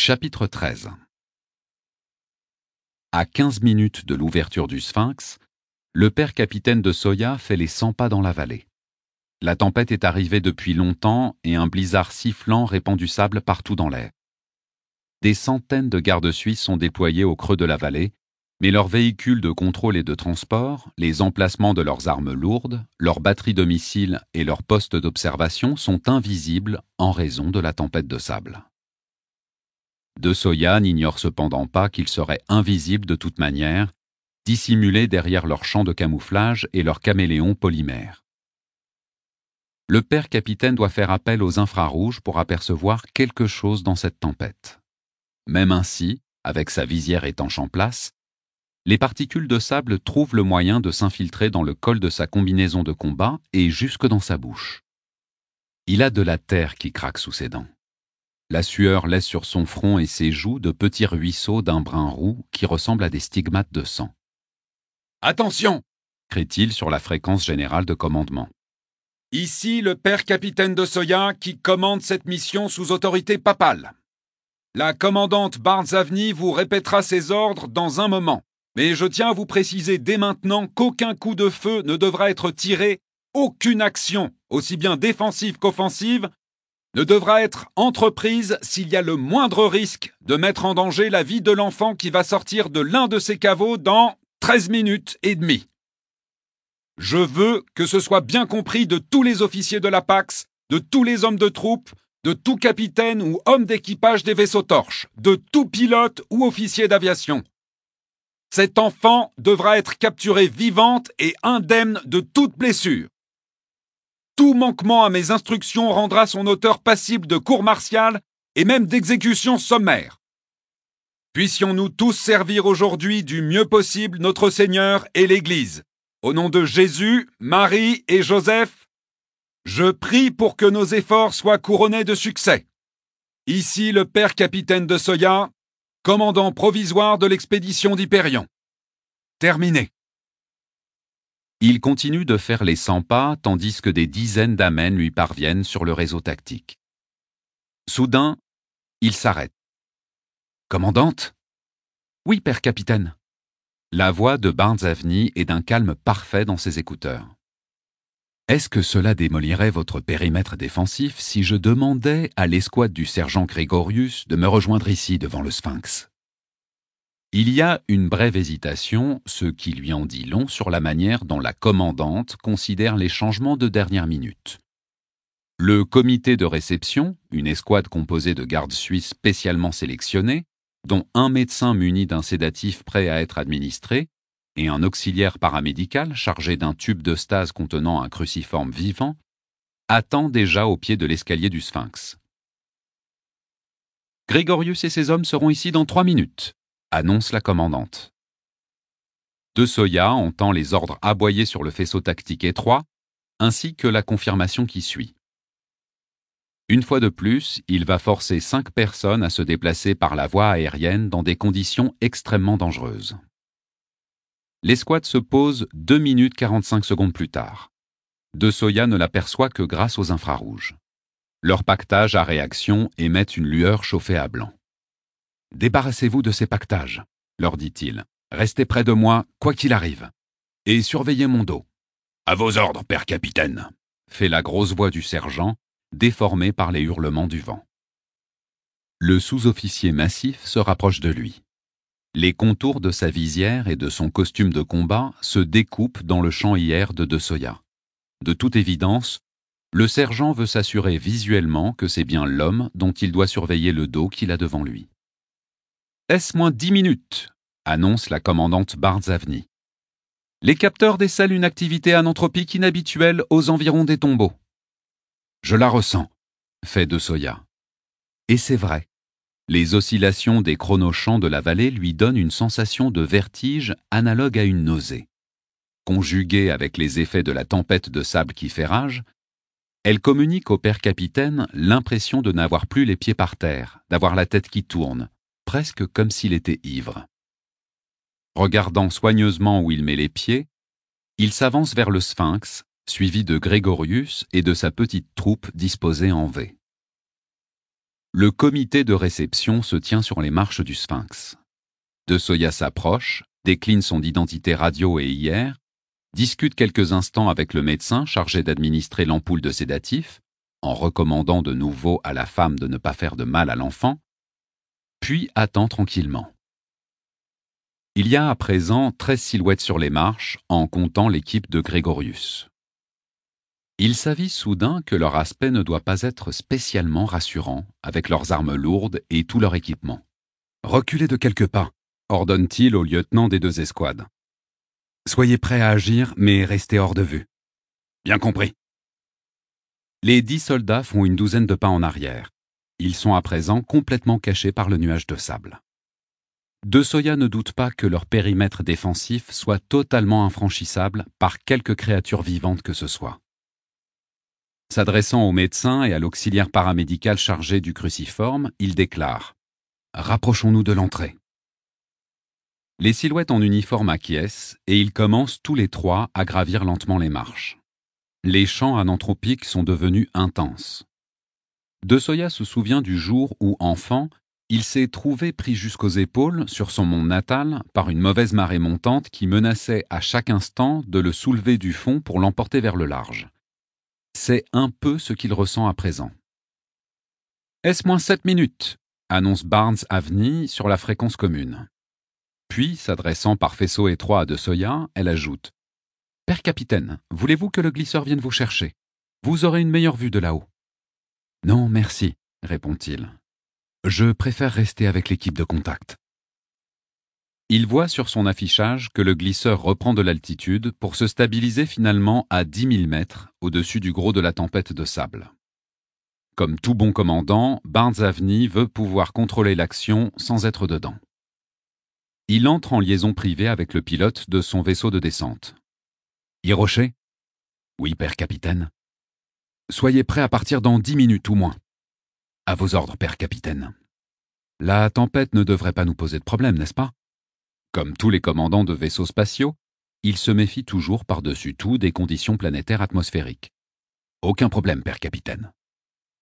Chapitre 13. À 15 minutes de l'ouverture du Sphinx, le père capitaine de Soya fait les 100 pas dans la vallée. La tempête est arrivée depuis longtemps et un blizzard sifflant répand du sable partout dans l'air. Des centaines de gardes suisses sont déployés au creux de la vallée, mais leurs véhicules de contrôle et de transport, les emplacements de leurs armes lourdes, leurs batteries de missiles et leurs postes d'observation sont invisibles en raison de la tempête de sable. De Soya n'ignore cependant pas qu'ils seraient invisibles de toute manière, dissimulés derrière leurs champs de camouflage et leurs caméléons polymères. Le père capitaine doit faire appel aux infrarouges pour apercevoir quelque chose dans cette tempête. Même ainsi, avec sa visière étanche en place, les particules de sable trouvent le moyen de s'infiltrer dans le col de sa combinaison de combat et jusque dans sa bouche. Il a de la terre qui craque sous ses dents. La sueur laisse sur son front et ses joues de petits ruisseaux d'un brun roux qui ressemblent à des stigmates de sang. « Attention !» crie-t-il sur la fréquence générale de commandement. « Ici le père capitaine de Soya qui commande cette mission sous autorité papale. La commandante Barnes-Avni vous répétera ses ordres dans un moment, mais je tiens à vous préciser dès maintenant qu'aucun coup de feu ne devra être tiré, aucune action, aussi bien défensive qu'offensive, ne devra être entreprise s'il y a le moindre risque de mettre en danger la vie de l'enfant qui va sortir de l'un de ces caveaux dans 13 minutes et demie. Je veux que ce soit bien compris de tous les officiers de la Pax, de tous les hommes de troupe, de tout capitaine ou homme d'équipage des vaisseaux torches, de tout pilote ou officier d'aviation. Cet enfant devra être capturé vivante et indemne de toute blessure. Tout manquement à mes instructions rendra son auteur passible de cour martiale et même d'exécution sommaire. Puissions-nous tous servir aujourd'hui du mieux possible notre Seigneur et l'Église. Au nom de Jésus, Marie et Joseph, je prie pour que nos efforts soient couronnés de succès. Ici le père capitaine de Soya, commandant provisoire de l'expédition d'Hyperion. Terminé. » Il continue de faire les 100 pas tandis que des dizaines d'amens lui parviennent sur le réseau tactique. Soudain, il s'arrête. « Commandante ?»« Oui, père capitaine. » La voix de Barnes-Avni est d'un calme parfait dans ses écouteurs. « Est-ce que cela démolirait votre périmètre défensif si je demandais à l'escouade du sergent Grégorius de me rejoindre ici devant le Sphinx ?» Il y a une brève hésitation, ce qui lui en dit long sur la manière dont la commandante considère les changements de dernière minute. Le comité de réception, une escouade composée de gardes suisses spécialement sélectionnés, dont un médecin muni d'un sédatif prêt à être administré, et un auxiliaire paramédical chargé d'un tube de stase contenant un cruciforme vivant, attend déjà au pied de l'escalier du Sphinx. « Grégorius et ses hommes seront ici dans 3 minutes. » annonce la commandante. De Soya entend les ordres aboyés sur le faisceau tactique étroit, ainsi que la confirmation qui suit. Une fois de plus, il va forcer 5 personnes à se déplacer par la voie aérienne dans des conditions extrêmement dangereuses. L'escouade se pose 2 minutes 45 secondes plus tard. De Soya ne l'aperçoit que grâce aux infrarouges. Leur pactage à réaction émet une lueur chauffée à blanc. « Débarrassez-vous de ces pactages, » leur dit-il. « Restez près de moi, quoi qu'il arrive. Et surveillez mon dos. »« À vos ordres, père capitaine » fait la grosse voix du sergent, déformée par les hurlements du vent. Le sous-officier massif se rapproche de lui. Les contours de sa visière et de son costume de combat se découpent dans le champ IR de Soya. De toute évidence, le sergent veut s'assurer visuellement que c'est bien l'homme dont il doit surveiller le dos qu'il a devant lui. « Est-ce moins 10 minutes ?» annonce la commandante Barnes-Avni. « Les capteurs décèlent une activité anantropique inhabituelle aux environs des tombeaux. »« Je la ressens », fait De Soya. Et c'est vrai. Les oscillations des chronochamps de la vallée lui donnent une sensation de vertige analogue à une nausée. Conjuguée avec les effets de la tempête de sable qui fait rage, elle communique au père capitaine l'impression de n'avoir plus les pieds par terre, d'avoir la tête qui tourne, presque comme s'il était ivre. Regardant soigneusement où il met les pieds, il s'avance vers le Sphinx, suivi de Grégorius et de sa petite troupe disposée en V. Le comité de réception se tient sur les marches du Sphinx. De Soya s'approche, décline son identité radio et IR, discute quelques instants avec le médecin chargé d'administrer l'ampoule de sédatif, en recommandant de nouveau à la femme de ne pas faire de mal à l'enfant, puis attend tranquillement. Il y a à présent 13 silhouettes sur les marches, en comptant l'équipe de Grégorius. Il s'avise soudain que leur aspect ne doit pas être spécialement rassurant, avec leurs armes lourdes et tout leur équipement. « Reculez de quelques pas », ordonne-t-il au lieutenant des 2 escouades. « Soyez prêts à agir, mais restez hors de vue. »« Bien compris. » Les 10 soldats font une douzaine de pas en arrière. Ils sont à présent complètement cachés par le nuage de sable. De Soya ne doute pas que leur périmètre défensif soit totalement infranchissable par quelque créature vivante que ce soit. S'adressant au médecin et à l'auxiliaire paramédical chargé du cruciforme, il déclare « Rapprochons-nous de l'entrée ». Les silhouettes en uniforme acquiescent et ils commencent tous les 3 à gravir lentement les marches. Les champs ananthropiques sont devenus intenses. De Soya se souvient du jour où, enfant, il s'est trouvé pris jusqu'aux épaules, sur son mont natal, par une mauvaise marée montante qui menaçait à chaque instant de le soulever du fond pour l'emporter vers le large. C'est un peu ce qu'il ressent à présent. « S-7 minutes », annonce Barnes Avni sur la fréquence commune. Puis, s'adressant par faisceau étroit à De Soya, elle ajoute « Père capitaine, voulez-vous que le glisseur vienne vous chercher? Vous aurez une meilleure vue de là-haut. »« Non, merci, » répond-il. « Je préfère rester avec l'équipe de contact. » Il voit sur son affichage que le glisseur reprend de l'altitude pour se stabiliser finalement à 10 000 mètres au-dessus du gros de la tempête de sable. Comme tout bon commandant, Barnes Avni veut pouvoir contrôler l'action sans être dedans. Il entre en liaison privée avec le pilote de son vaisseau de descente. « Hiroshé ?»« Oui, père capitaine. »« Soyez prêt à partir dans 10 minutes ou moins. »« À vos ordres, père capitaine. »« La tempête ne devrait pas nous poser de problème, n'est-ce pas ?» Comme tous les commandants de vaisseaux spatiaux, il se méfie toujours par-dessus tout des conditions planétaires atmosphériques. « Aucun problème, père capitaine. »« Parfait. »«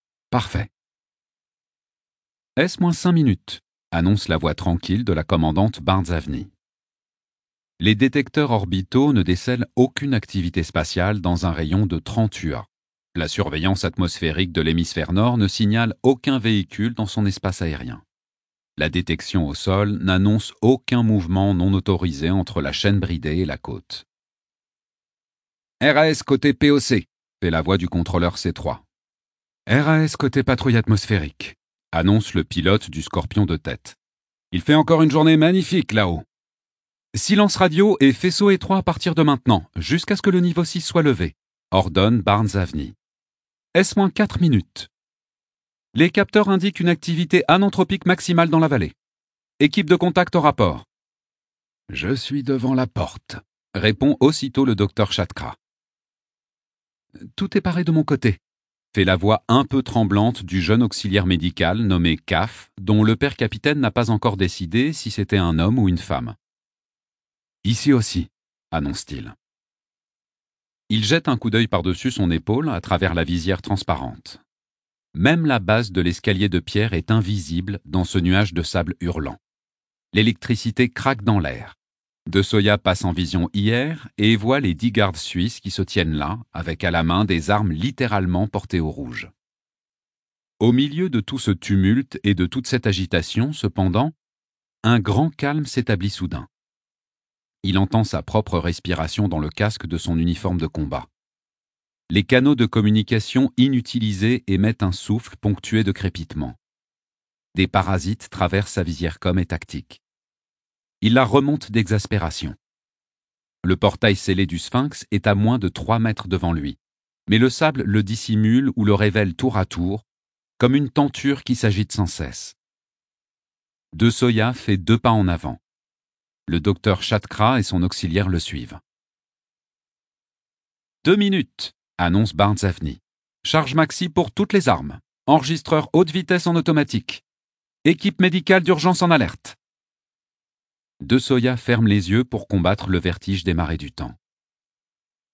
S-5 minutes », annonce la voix tranquille de la commandante Barnes Avni. Les détecteurs orbitaux ne décèlent aucune activité spatiale dans un rayon de 30 UA. La surveillance atmosphérique de l'hémisphère nord ne signale aucun véhicule dans son espace aérien. La détection au sol n'annonce aucun mouvement non autorisé entre la chaîne bridée et la côte. « RAS côté POC », fait la voix du contrôleur C3. « RAS côté patrouille atmosphérique », annonce le pilote du Scorpion de tête. « Il fait encore une journée magnifique là-haut. Silence radio et faisceau étroit à partir de maintenant, jusqu'à ce que le niveau 6 soit levé, » ordonne Barnes Avni. S-4 minutes. Les capteurs indiquent une activité ananthropique maximale dans la vallée. Équipe de contact au rapport. « Je suis devant la porte », répond aussitôt le docteur Chatkra. « Tout est paré de mon côté », fait la voix un peu tremblante du jeune auxiliaire médical nommé Caf, dont le père capitaine n'a pas encore décidé si c'était un homme ou une femme. « Ici aussi », annonce-t-il. Il jette un coup d'œil par-dessus son épaule à travers la visière transparente. Même la base de l'escalier de pierre est invisible dans ce nuage de sable hurlant. L'électricité craque dans l'air. De Soya passe en vision hier et voit les 10 gardes suisses qui se tiennent là, avec à la main des armes littéralement portées au rouge. Au milieu de tout ce tumulte et de toute cette agitation, cependant, un grand calme s'établit soudain. Il entend sa propre respiration dans le casque de son uniforme de combat. Les canaux de communication inutilisés émettent un souffle ponctué de crépitements. Des parasites traversent sa visière com et tactique. Il la remonte d'exaspération. Le portail scellé du Sphinx est à moins de 3 mètres devant lui, mais le sable le dissimule ou le révèle tour à tour, comme une tenture qui s'agite sans cesse. De Soya fait 2 pas en avant. Le docteur Chatkra et son auxiliaire le suivent. 2 minutes, annonce Barnes Avni. Charge maxi pour toutes les armes. Enregistreur haute vitesse en automatique. Équipe médicale d'urgence en alerte. De Soya ferme les yeux pour combattre le vertige des marées du temps.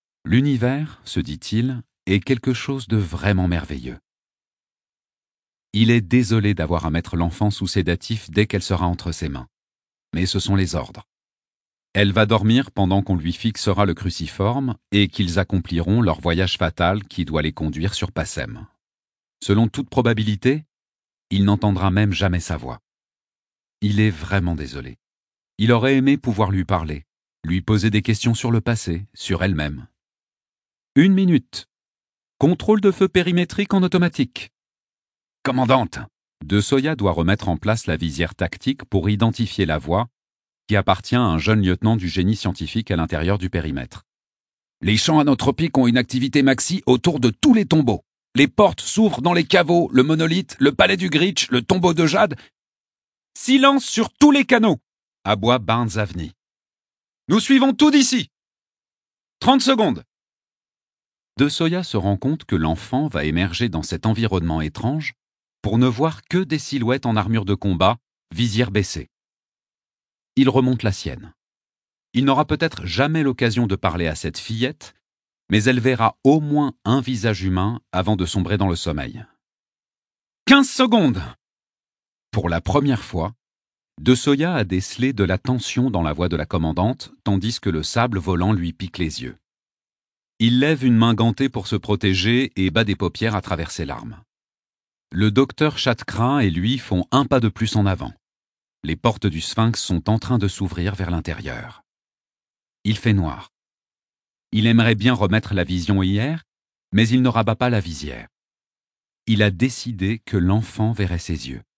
L'univers, se dit-il, est quelque chose de vraiment merveilleux. Il est désolé d'avoir à mettre l'enfant sous sédatif dès qu'elle sera entre ses mains. Mais ce sont les ordres. Elle va dormir pendant qu'on lui fixera le cruciforme et qu'ils accompliront leur voyage fatal qui doit les conduire sur Passem. Selon toute probabilité, il n'entendra même jamais sa voix. Il est vraiment désolé. Il aurait aimé pouvoir lui parler, lui poser des questions sur le passé, sur elle-même. 1 minute. Contrôle de feu périmétrique en automatique. Commandante, De Soya doit remettre en place la visière tactique pour identifier la voie qui appartient à un jeune lieutenant du génie scientifique à l'intérieur du périmètre. Les champs anotropiques ont une activité maxi autour de tous les tombeaux. Les portes s'ouvrent dans les caveaux, le monolithe, le palais du Gritch, le tombeau de jade. Silence sur tous les canaux, aboie Barnes Avni. Nous suivons tout d'ici. 30 secondes. De Soya se rend compte que l'enfant va émerger dans cet environnement étrange pour ne voir que des silhouettes en armure de combat, visière baissée. Il remonte la sienne. Il n'aura peut-être jamais l'occasion de parler à cette fillette, mais elle verra au moins un visage humain avant de sombrer dans le sommeil. 15 secondes. Pour la première fois, De Soya a décelé de la tension dans la voix de la commandante, tandis que le sable volant lui pique les yeux. Il lève une main gantée pour se protéger et bat des paupières à travers ses larmes. Le docteur Chatkra et lui font un pas de plus en avant. Les portes du sphinx sont en train de s'ouvrir vers l'intérieur. Il fait noir. Il aimerait bien remettre la vision hier, mais il ne rabat pas la visière. Il a décidé que l'enfant verrait ses yeux.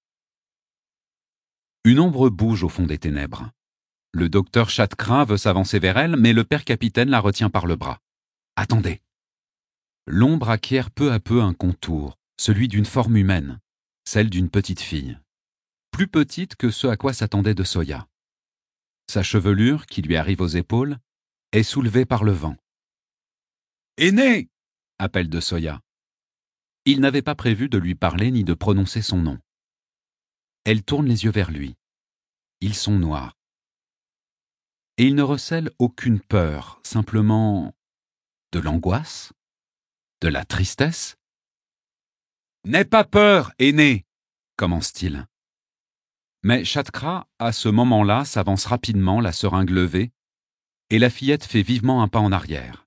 Une ombre bouge au fond des ténèbres. Le docteur Chatkra veut s'avancer vers elle, mais le père capitaine la retient par le bras. « Attendez !» L'ombre acquiert peu à peu un contour, celui d'une forme humaine, celle d'une petite fille. Plus petite que ce à quoi s'attendait De Soya. Sa chevelure, qui lui arrive aux épaules, est soulevée par le vent. « Aîné !» appelle De Soya. Il n'avait pas prévu de lui parler ni de prononcer son nom. Elle tourne les yeux vers lui. Ils sont noirs. Et il ne recèle aucune peur, simplement de l'angoisse, de la tristesse. « N'aie pas peur, aîné !» commence-t-il. Mais Chatkra, à ce moment-là, s'avance rapidement, la seringue levée, et la fillette fait vivement un pas en arrière.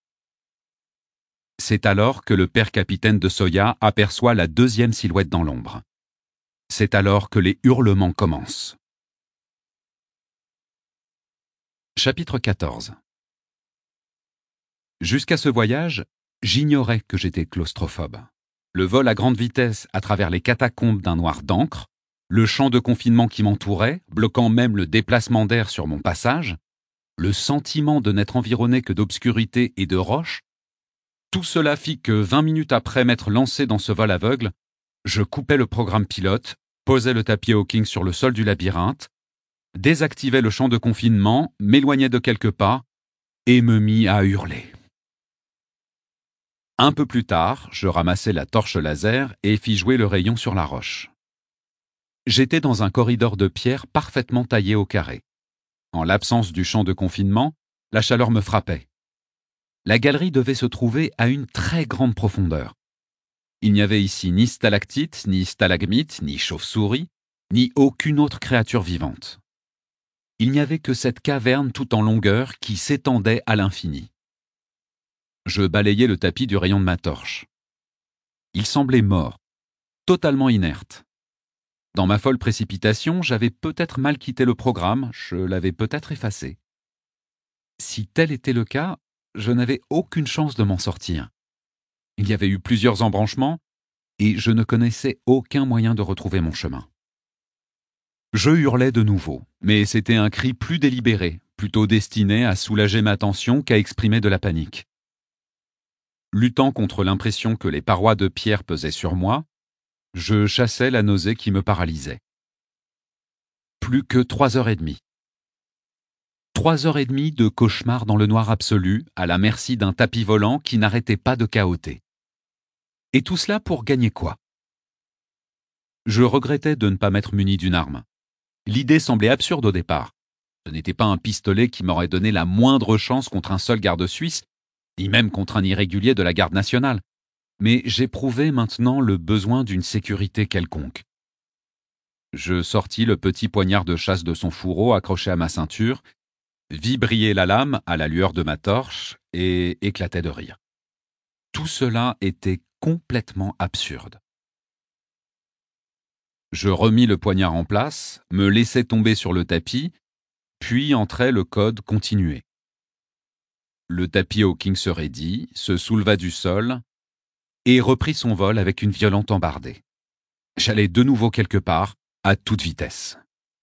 C'est alors que le père capitaine De Soya aperçoit la deuxième silhouette dans l'ombre. C'est alors que les hurlements commencent. Chapitre 14. Jusqu'à ce voyage, j'ignorais que j'étais claustrophobe. Le vol à grande vitesse à travers les catacombes d'un noir d'encre, le champ de confinement qui m'entourait, bloquant même le déplacement d'air sur mon passage, le sentiment de n'être environné que d'obscurité et de roches, tout cela fit que 20 minutes après m'être lancé dans ce vol aveugle, je coupais le programme pilote, posais le tapis Hawking sur le sol du labyrinthe, désactivais le champ de confinement, m'éloignais de quelques pas et me mis à hurler. Un peu plus tard, je ramassai la torche laser et fis jouer le rayon sur la roche. J'étais dans un corridor de pierre parfaitement taillé au carré. En l'absence du champ de confinement, la chaleur me frappait. La galerie devait se trouver à une très grande profondeur. Il n'y avait ici ni stalactite, ni stalagmite, ni chauve-souris, ni aucune autre créature vivante. Il n'y avait que cette caverne tout en longueur qui s'étendait à l'infini. Je balayai le tapis du rayon de ma torche. Il semblait mort, totalement inerte. Dans ma folle précipitation, j'avais peut-être mal quitté le programme, je l'avais peut-être effacé. Si tel était le cas, je n'avais aucune chance de m'en sortir. Il y avait eu plusieurs embranchements, et je ne connaissais aucun moyen de retrouver mon chemin. Je hurlais de nouveau, mais c'était un cri plus délibéré, plutôt destiné à soulager ma tension qu'à exprimer de la panique. Luttant contre l'impression que les parois de pierre pesaient sur moi, je chassais la nausée qui me paralysait. Plus que 3h30. 3h30 de cauchemar dans le noir absolu, à la merci d'un tapis volant qui n'arrêtait pas de cahoter. Et tout cela pour gagner quoi? Je regrettais de ne pas m'être muni d'une arme. L'idée semblait absurde au départ. Ce n'était pas un pistolet qui m'aurait donné la moindre chance contre un seul garde suisse, ni même contre un irrégulier de la garde nationale. mais j'éprouvais maintenant le besoin d'une sécurité quelconque. Je sortis le petit poignard de chasse de son fourreau accroché à ma ceinture, vis briller la lame à la lueur de ma torche et éclatai de rire. Tout cela était complètement absurde. Je remis le poignard en place, me laissai tomber sur le tapis, puis entrai le code continuer. Le tapis Hawking se raidit, se souleva du sol et reprit son vol avec une violente embardée. J'allais de nouveau quelque part, à toute vitesse.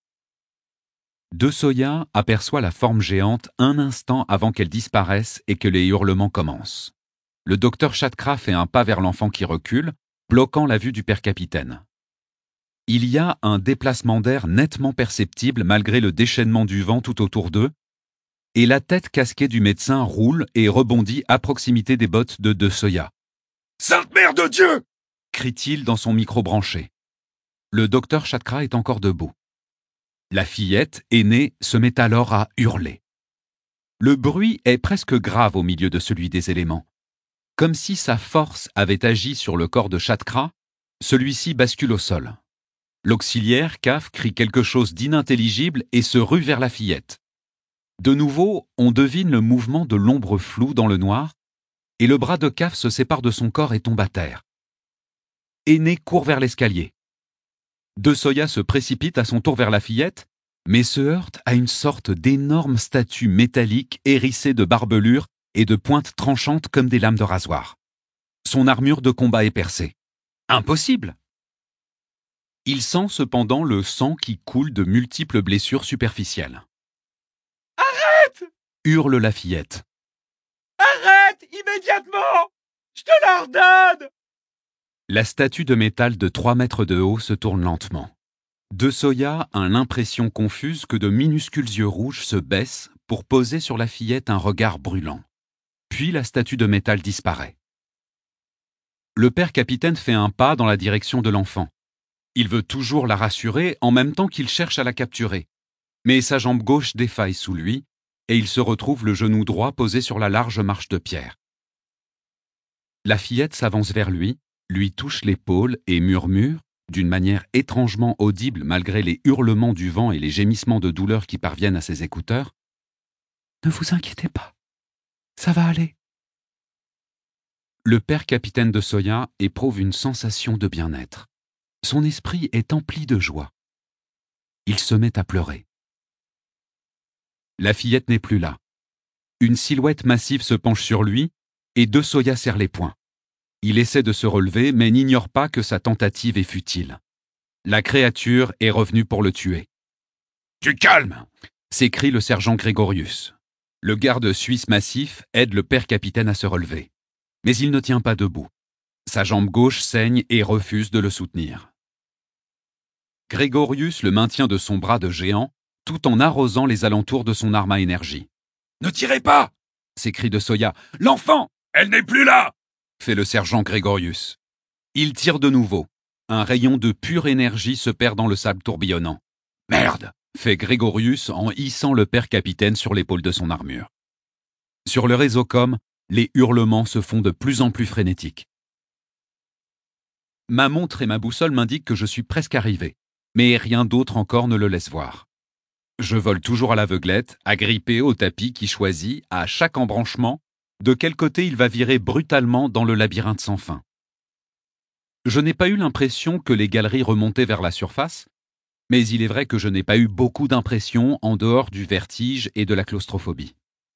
De Soya aperçoit la forme géante un instant avant qu'elle disparaisse et que les hurlements commencent. Le docteur Chatkra fait un pas vers l'enfant qui recule, bloquant la vue du père capitaine. Il y a un déplacement d'air nettement perceptible malgré le déchaînement du vent tout autour d'eux, et la tête casquée du médecin roule et rebondit à proximité des bottes de Soya. « Sainte Mère de Dieu !» crie-t-il dans son micro branché. Le docteur Chatkra est encore debout. La fillette, aînée, se met alors à hurler. Le bruit est presque grave au milieu de celui des éléments. Comme si sa force avait agi sur le corps de Chatkra, celui-ci bascule au sol. L'auxiliaire, Caf, crie quelque chose d'inintelligible et se rue vers la fillette. De nouveau, on devine le mouvement de l'ombre floue dans le noir, et le bras de Caf se sépare de son corps et tombe à terre. Aîné court vers l'escalier. De Soya se précipite à son tour vers la fillette, mais se heurte à une sorte d'énorme statue métallique hérissée de barbelures et de pointes tranchantes comme des lames de rasoir. Son armure de combat est percée. Impossible! Il sent cependant le sang qui coule de multiples blessures superficielles. « Arrête !» hurle la fillette. « Arrête immédiatement! Je te l'ordonne !» La statue de métal de 3 mètres de haut se tourne lentement. De Soya a l'impression confuse que de minuscules yeux rouges se baissent pour poser sur la fillette un regard brûlant. Puis la statue de métal disparaît. Le père capitaine fait un pas dans la direction de l'enfant. Il veut toujours la rassurer en même temps qu'il cherche à la capturer. Mais sa jambe gauche défaille sous lui et il se retrouve le genou droit posé sur la large marche de pierre. La fillette s'avance vers lui touche l'épaule et murmure, d'une manière étrangement audible malgré les hurlements du vent et les gémissements de douleur qui parviennent à ses écouteurs. « Ne vous inquiétez pas, ça va aller. » Le père capitaine de Soya éprouve une sensation de bien-être. Son esprit est empli de joie. Il se met à pleurer. La fillette n'est plus là. Une silhouette massive se penche sur lui et De Soya serre les poings. Il essaie de se relever, mais n'ignore pas que sa tentative est futile. La créature est revenue pour le tuer. « Du calme !» s'écrie le sergent Grégorius. Le garde suisse massif aide le père capitaine à se relever. Mais il ne tient pas debout. Sa jambe gauche saigne et refuse de le soutenir. Grégorius le maintient de son bras de géant, tout en arrosant les alentours de son arme à énergie. « Ne tirez pas !» s'écrie De Soya. « L'enfant ! Elle n'est plus là !» fait le sergent Grégorius. Il tire de nouveau. Un rayon de pure énergie se perd dans le sable tourbillonnant. « Merde !» fait Grégorius en hissant le père capitaine sur l'épaule de son armure. Sur le réseau com, les hurlements se font de plus en plus frénétiques. Ma montre et ma boussole m'indiquent que je suis presque arrivé, mais rien d'autre encore ne le laisse voir. Je vole toujours à l'aveuglette, agrippé au tapis qui choisit, à chaque embranchement, de quel côté il va virer brutalement dans le labyrinthe sans fin. Je n'ai pas eu l'impression que les galeries remontaient vers la surface, mais il est vrai que je n'ai pas eu beaucoup d'impressions en dehors du vertige et de la claustrophobie.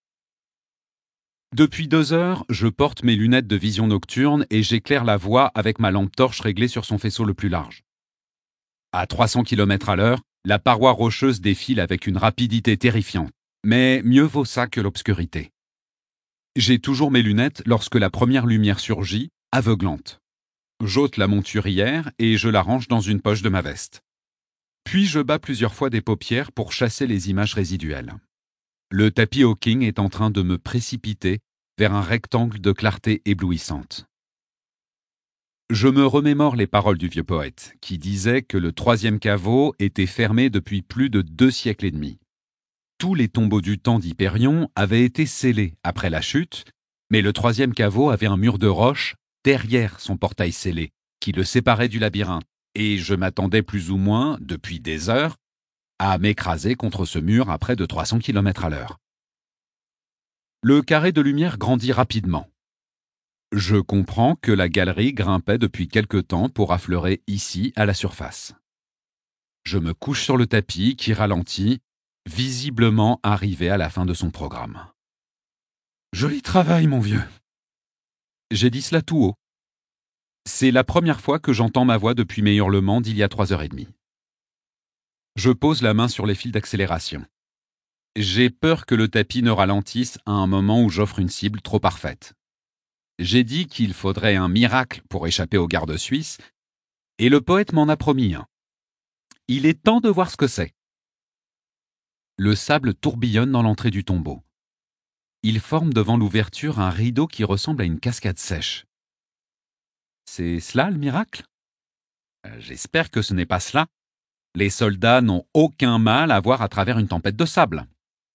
Depuis 2 heures, je porte mes lunettes de vision nocturne et j'éclaire la voie avec ma lampe torche réglée sur son faisceau le plus large. À 300 km/h, la paroi rocheuse défile avec une rapidité terrifiante, mais mieux vaut ça que l'obscurité. J'ai toujours mes lunettes lorsque la première lumière surgit, aveuglante. J'ôte la monturière et je la range dans une poche de ma veste. Puis je bats plusieurs fois des paupières pour chasser les images résiduelles. Le tapis Hawking est en train de me précipiter vers un rectangle de clarté éblouissante. Je me remémore les paroles du vieux poète, qui disait que le 3e caveau était fermé depuis plus de 2 siècles et demi. Tous les tombeaux du temps d'Hypérion avaient été scellés après la chute, mais le 3e caveau avait un mur de roche derrière son portail scellé, qui le séparait du labyrinthe, et je m'attendais plus ou moins, depuis des heures, à m'écraser contre ce mur à près de 300 km/h. Le carré de lumière grandit rapidement. Je comprends que la galerie grimpait depuis quelque temps pour affleurer ici à la surface. Je me couche sur le tapis qui ralentit, visiblement arrivé à la fin de son programme. Joli travail, mon vieux. J'ai dit cela tout haut. C'est la première fois que j'entends ma voix depuis mes hurlements d'il y a 3h30. Je pose la main sur les fils d'accélération. J'ai peur que le tapis ne ralentisse à un moment où j'offre une cible trop parfaite. J'ai dit qu'il faudrait un miracle pour échapper aux gardes suisses, et le poète m'en a promis un. Il est temps de voir ce que c'est. Le sable tourbillonne dans l'entrée du tombeau. Il forme devant l'ouverture un rideau qui ressemble à une cascade sèche. C'est cela le miracle ? J'espère que ce n'est pas cela. Les soldats n'ont aucun mal à voir à travers une tempête de sable.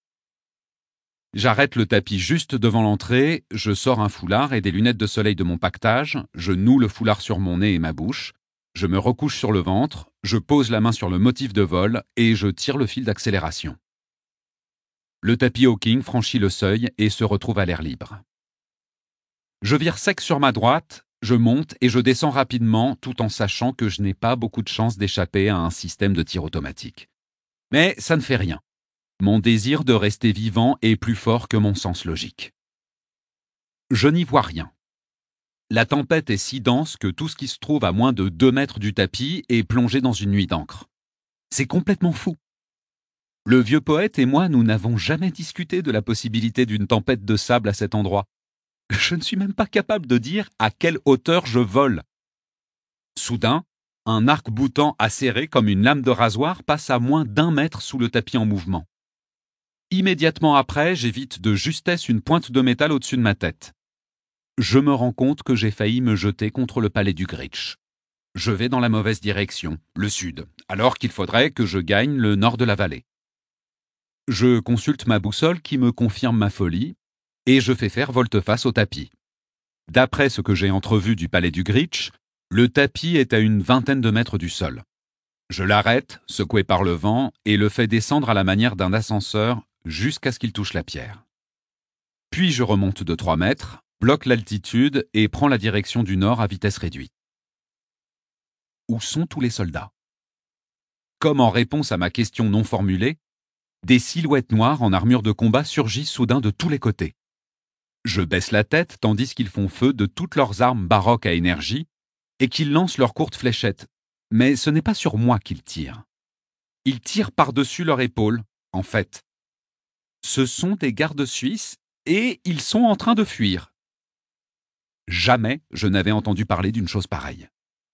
J'arrête le tapis juste devant l'entrée, je sors un foulard et des lunettes de soleil de mon paquetage, je noue le foulard sur mon nez et ma bouche, je me recouche sur le ventre, je pose la main sur le motif de vol et je tire le fil d'accélération. Le tapis Hawking franchit le seuil et se retrouve à l'air libre. Je vire sec sur ma droite, je monte et je descends rapidement tout en sachant que je n'ai pas beaucoup de chance d'échapper à un système de tir automatique. Mais ça ne fait rien. Mon désir de rester vivant est plus fort que mon sens logique. Je n'y vois rien. La tempête est si dense que tout ce qui se trouve à moins de 2 mètres du tapis est plongé dans une nuit d'encre. C'est complètement fou. Le vieux poète et moi, nous n'avons jamais discuté de la possibilité d'une tempête de sable à cet endroit. Je ne suis même pas capable de dire à quelle hauteur je vole. Soudain, un arc-boutant acéré comme une lame de rasoir passe à moins d'1 mètre sous le tapis en mouvement. Immédiatement après, j'évite de justesse une pointe de métal au-dessus de ma tête. Je me rends compte que j'ai failli me jeter contre le palais du Gritch. Je vais dans la mauvaise direction, le sud, alors qu'il faudrait que je gagne le nord de la vallée. Je consulte ma boussole qui me confirme ma folie, et je fais faire volte-face au tapis. D'après ce que j'ai entrevu du palais du Gritch, le tapis est à une 20aine de mètres du sol. Je l'arrête, secoué par le vent, et le fais descendre à la manière d'un ascenseur jusqu'à ce qu'il touche la pierre. Puis je remonte de 3 mètres, bloque l'altitude et prends la direction du nord à vitesse réduite. Où sont tous les soldats ? Comme en réponse à ma question non formulée, des silhouettes noires en armure de combat surgissent soudain de tous les côtés. Je baisse la tête tandis qu'ils font feu de toutes leurs armes baroques à énergie et qu'ils lancent leurs courtes fléchettes. Mais ce n'est pas sur moi qu'ils tirent. Ils tirent par-dessus leur épaule, en fait. Ce sont des gardes suisses et ils sont en train de fuir. Jamais je n'avais entendu parler d'une chose pareille.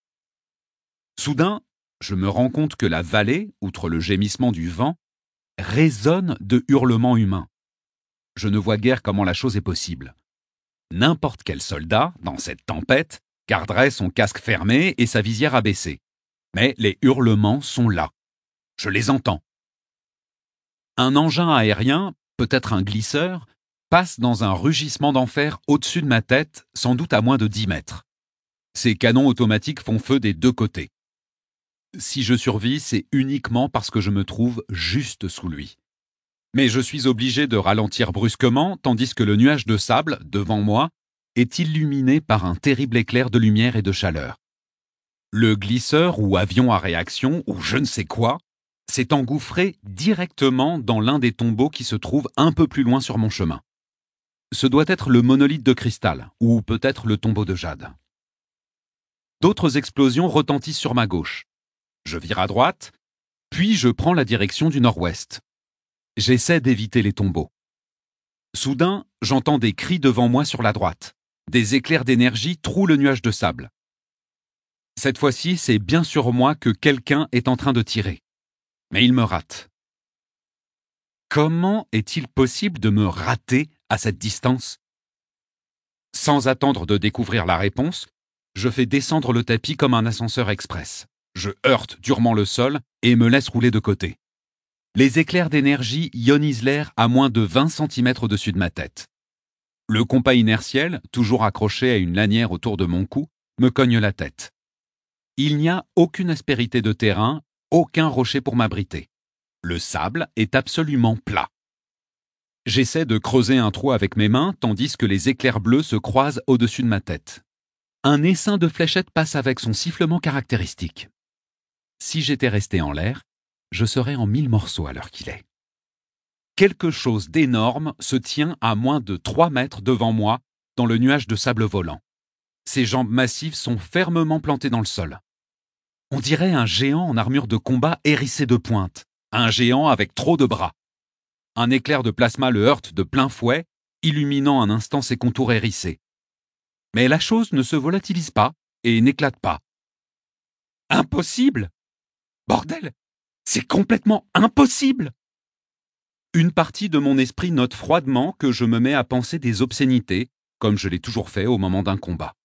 Soudain, je me rends compte que la vallée, outre le gémissement du vent, résonne de hurlements humains. Je ne vois guère comment la chose est possible. N'importe quel soldat, dans cette tempête, garderait son casque fermé et sa visière abaissée. Mais les hurlements sont là. Je les entends. Un engin aérien, peut-être un glisseur, passe dans un rugissement d'enfer au-dessus de ma tête, sans doute à moins de 10 mètres. Ces canons automatiques font feu des 2 côtés. Si je survis, c'est uniquement parce que je me trouve juste sous lui. Mais je suis obligé de ralentir brusquement, tandis que le nuage de sable, devant moi, est illuminé par un terrible éclair de lumière et de chaleur. Le glisseur ou avion à réaction, ou je ne sais quoi, s'est engouffré directement dans l'un des tombeaux qui se trouve un peu plus loin sur mon chemin. Ce doit être le monolithe de cristal, ou peut-être le tombeau de jade. D'autres explosions retentissent sur ma gauche. Je vire à droite, puis je prends la direction du nord-ouest. J'essaie d'éviter les tombeaux. Soudain, j'entends des cris devant moi sur la droite. Des éclairs d'énergie trouent le nuage de sable. Cette fois-ci, c'est bien sur moi que quelqu'un est en train de tirer. Mais il me rate. Comment est-il possible de me rater à cette distance ? Sans attendre de découvrir la réponse, je fais descendre le tapis comme un ascenseur express. Je heurte durement le sol et me laisse rouler de côté. Les éclairs d'énergie ionisent l'air à moins de 20 cm au-dessus de ma tête. Le compas inertiel, toujours accroché à une lanière autour de mon cou, me cogne la tête. Il n'y a aucune aspérité de terrain, aucun rocher pour m'abriter. Le sable est absolument plat. J'essaie de creuser un trou avec mes mains tandis que les éclairs bleus se croisent au-dessus de ma tête. Un essaim de fléchettes passe avec son sifflement caractéristique. Si j'étais resté en l'air, je serais en 1000 morceaux à l'heure qu'il est. Quelque chose d'énorme se tient à moins de 3 mètres devant moi dans le nuage de sable volant. Ses jambes massives sont fermement plantées dans le sol. On dirait un géant en armure de combat hérissé de pointes, un géant avec trop de bras. Un éclair de plasma le heurte de plein fouet, illuminant un instant ses contours hérissés. Mais la chose ne se volatilise pas et n'éclate pas. Impossible! Bordel! C'est complètement impossible! Une partie de mon esprit note froidement que je me mets à penser des obscénités, comme je l'ai toujours fait au moment d'un combat.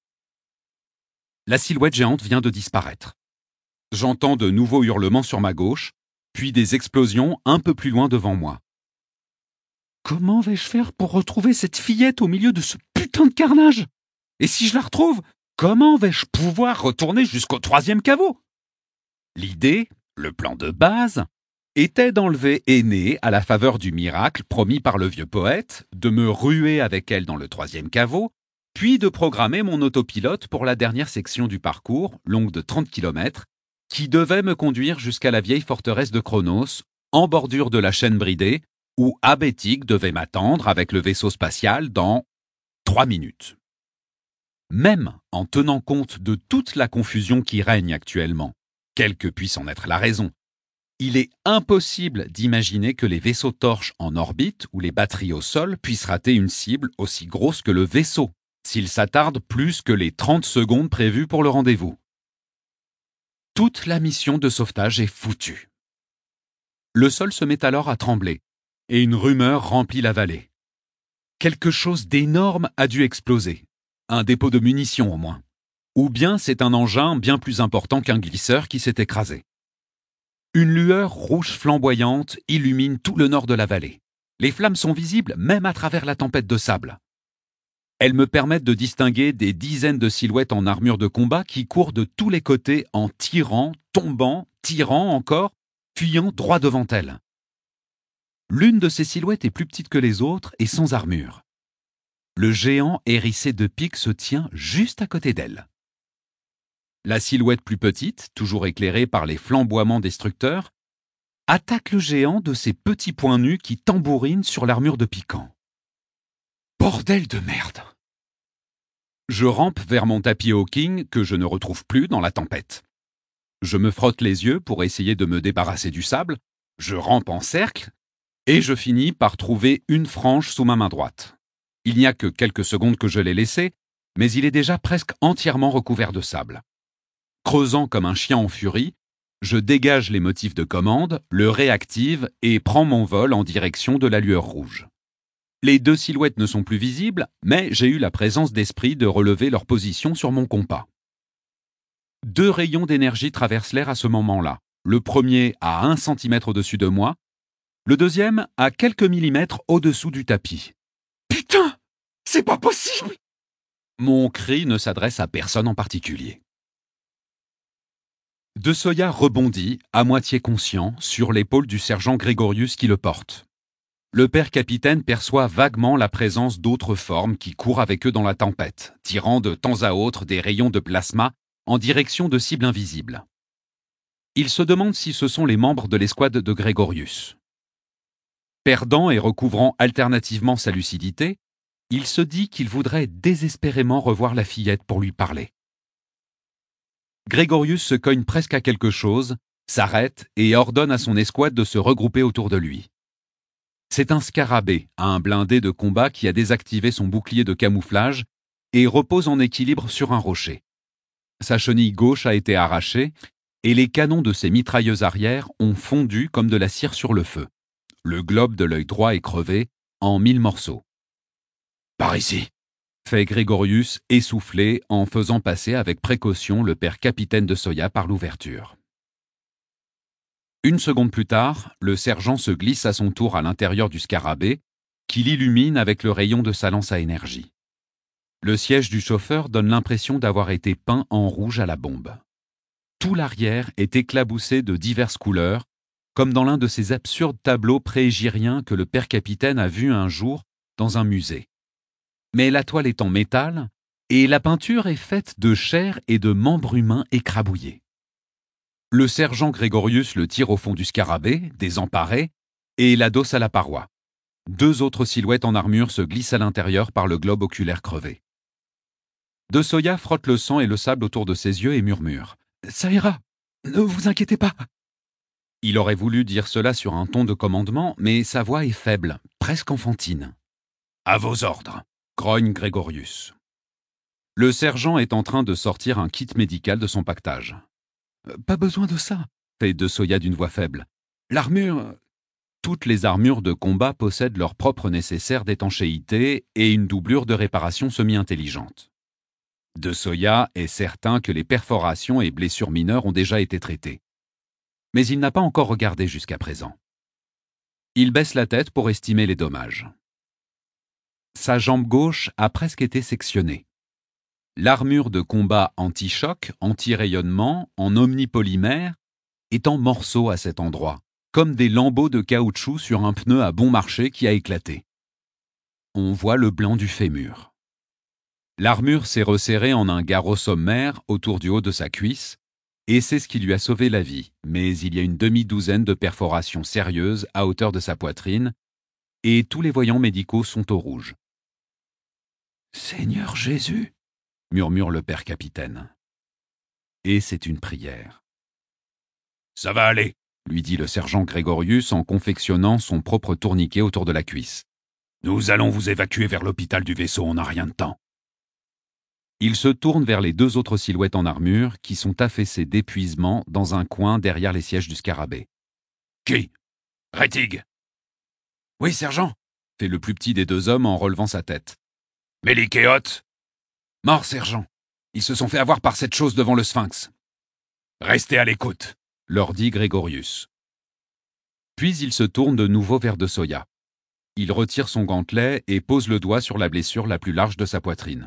La silhouette géante vient de disparaître. J'entends de nouveaux hurlements sur ma gauche, puis des explosions un peu plus loin devant moi. Comment vais-je faire pour retrouver cette fillette au milieu de ce putain de carnage? Et si je la retrouve, comment vais-je pouvoir retourner jusqu'au 3e caveau? L'idée, le plan de base, était d'enlever Aînée à la faveur du miracle promis par le vieux poète, de me ruer avec elle dans le 3e caveau, puis de programmer mon autopilote pour la dernière section du parcours, longue de 30 km, qui devait me conduire jusqu'à la vieille forteresse de Chronos, en bordure de la chaîne bridée, où Abétique devait m'attendre avec le vaisseau spatial dans 3 minutes. Même en tenant compte de toute la confusion qui règne actuellement, quelle que puisse en être la raison, il est impossible d'imaginer que les vaisseaux torches en orbite ou les batteries au sol puissent rater une cible aussi grosse que le vaisseau, s'il s'attarde plus que les 30 secondes prévues pour le rendez-vous. Toute la mission de sauvetage est foutue. Le sol se met alors à trembler, et une rumeur remplit la vallée. Quelque chose d'énorme a dû exploser. Un dépôt de munitions au moins. Ou bien c'est un engin bien plus important qu'un glisseur qui s'est écrasé. Une lueur rouge flamboyante illumine tout le nord de la vallée. Les flammes sont visibles même à travers la tempête de sable. Elles me permettent de distinguer des dizaines de silhouettes en armure de combat qui courent de tous les côtés en tirant, tombant, tirant encore, fuyant droit devant elles. L'une de ces silhouettes est plus petite que les autres et sans armure. Le géant hérissé de pics se tient juste à côté d'elle. La silhouette plus petite, toujours éclairée par les flamboiements destructeurs, attaque le géant de ses petits poings nus qui tambourinent sur l'armure de piquant. Bordel de merde! Je rampe vers mon tapis Hawking que je ne retrouve plus dans la tempête. Je me frotte les yeux pour essayer de me débarrasser du sable, je rampe en cercle, et je finis par trouver une frange sous ma main droite. Il n'y a que quelques secondes que je l'ai laissé, mais il est déjà presque entièrement recouvert de sable. Creusant comme un chien en furie, je dégage les motifs de commande, le réactive et prends mon vol en direction de la lueur rouge. Les deux silhouettes ne sont plus visibles, mais j'ai eu la présence d'esprit de relever leur position sur mon compas. 2 rayons d'énergie traversent l'air à ce moment-là. Le premier à 1 centimètre au-dessus de moi, le deuxième à quelques millimètres au-dessous du tapis. Putain! C'est pas possible! Mon cri ne s'adresse à personne en particulier. De Soya rebondit, à moitié conscient, sur l'épaule du sergent Grégorius qui le porte. Le père capitaine perçoit vaguement la présence d'autres formes qui courent avec eux dans la tempête, tirant de temps à autre des rayons de plasma en direction de cibles invisibles. Il se demande si ce sont les membres de l'escouade de Grégorius. Perdant et recouvrant alternativement sa lucidité, il se dit qu'il voudrait désespérément revoir la fillette pour lui parler. Grégorius se cogne presque à quelque chose, s'arrête et ordonne à son escouade de se regrouper autour de lui. C'est un scarabée, un blindé de combat qui a désactivé son bouclier de camouflage et repose en équilibre sur un rocher. Sa chenille gauche a été arrachée et les canons de ses mitrailleuses arrière ont fondu comme de la cire sur le feu. Le globe de l'œil droit est crevé en 1000 morceaux. « Par ici !» fait Grégorius essoufflé en faisant passer avec précaution le père capitaine de Soya par l'ouverture. Une seconde plus tard, le sergent se glisse à son tour à l'intérieur du scarabée qu'il illumine avec le rayon de sa lance à énergie. Le siège du chauffeur donne l'impression d'avoir été peint en rouge à la bombe. Tout l'arrière est éclaboussé de diverses couleurs, comme dans l'un de ces absurdes tableaux pré-égériens que le père capitaine a vu un jour dans un musée. Mais la toile est en métal, et la peinture est faite de chair et de membres humains écrabouillés. Le sergent Grégorius le tire au fond du scarabée, désemparé, et l'adosse à la paroi. 2 autres silhouettes en armure se glissent à l'intérieur par le globe oculaire crevé. De Soya frotte le sang et le sable autour de ses yeux et murmure « Ça ira, ne vous inquiétez pas !» Il aurait voulu dire cela sur un ton de commandement, mais sa voix est faible, presque enfantine. « À vos ordres !» grogne Grégorius. Le sergent est en train de sortir un kit médical de son pactage. « Pas besoin de ça !» fait De Soya d'une voix faible. « L'armure... » Toutes les armures de combat possèdent leur propre nécessaire d'étanchéité et une doublure de réparation semi-intelligente. De Soya est certain que les perforations et blessures mineures ont déjà été traitées. Mais il n'a pas encore regardé jusqu'à présent. Il baisse la tête pour estimer les dommages. Sa jambe gauche a presque été sectionnée. L'armure de combat anti-choc, anti-rayonnement, en omnipolymère, est en morceaux à cet endroit, comme des lambeaux de caoutchouc sur un pneu à bon marché qui a éclaté. On voit le blanc du fémur. L'armure s'est resserrée en un garrot sommaire autour du haut de sa cuisse, et c'est ce qui lui a sauvé la vie, mais il y a une demi-douzaine de perforations sérieuses à hauteur de sa poitrine, et tous les voyants médicaux sont au rouge. « Seigneur Jésus !» murmure le père capitaine. Et c'est une prière. « Ça va aller !» lui dit le sergent Grégorius en confectionnant son propre tourniquet autour de la cuisse. « Nous allons vous évacuer vers l'hôpital du vaisseau, on n'a rien de temps. » Il se tourne vers les 2 autres silhouettes en armure qui sont affaissées d'épuisement dans un coin derrière les sièges du scarabée. « Qui ? Rettig ?»« Oui, sergent !» fait le plus petit des 2 hommes en relevant sa tête. « Mélik et Hoth ?»« Mort, sergent. Ils se sont fait avoir par cette chose devant le sphinx. »« Restez à l'écoute !» leur dit Grégorius. Puis il se tourne de nouveau vers De Soya. Il retire son gantelet et pose le doigt sur la blessure la plus large de sa poitrine.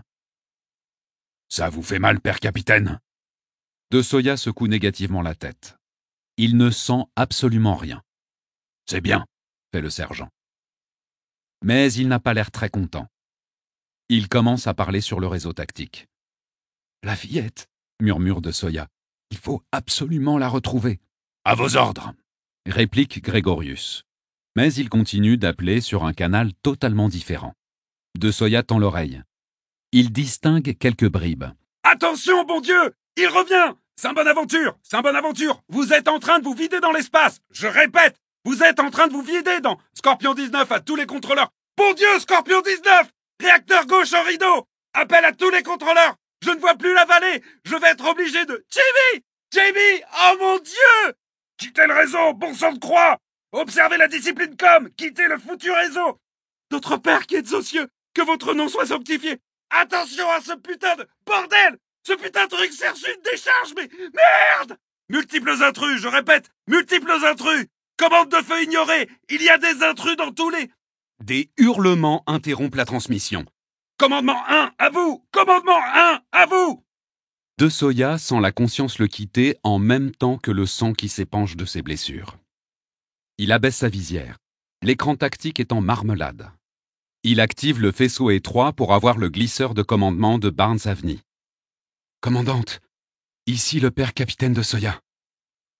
« Ça vous fait mal, père capitaine ?» De Soya secoue négativement la tête. Il ne sent absolument rien. « C'est bien », fait le sergent. Mais il n'a pas l'air très content. Il commence à parler sur le réseau tactique. « La fillette !» murmure De Soya. « Il faut absolument la retrouver. »« À vos ordres !» réplique Grégorius. Mais il continue d'appeler sur un canal totalement différent. De Soya tend l'oreille. Il distingue quelques bribes. « Attention, bon Dieu! Il revient! C'est un bon aventure! C'est un bon aventure! Vous êtes en train de vous vider dans l'espace! Je répète! Vous êtes en train de vous vider dans Scorpion 19 à tous les contrôleurs! Bon Dieu, Scorpion 19! Réacteur gauche en rideau! Appel à tous les contrôleurs! Je ne vois plus la vallée! Je vais être obligé de... Jamie! Jamie! Oh mon Dieu! Quittez le réseau, bon sang de croix! Observez la discipline com! Quittez le foutu réseau! Notre Père qui êtes aux cieux, que votre nom soit sanctifié! Attention à ce putain de... Bordel! Ce putain de truc sert une décharge, mais... Merde! Multiples intrus, je répète, multiples intrus! Commande de feu ignorée! Il y a des intrus dans tous les... Des hurlements interrompent la transmission. Commandement 1, à vous! Commandement 1, à vous! De Soya sent la conscience le quitter en même temps que le sang qui s'épanche de ses blessures. Il abaisse sa visière. L'écran tactique est en marmelade. Il active le faisceau étroit pour avoir le glisseur de commandement de Barnes Avenue. « Commandante, ici le père capitaine de Soya. Commandante !»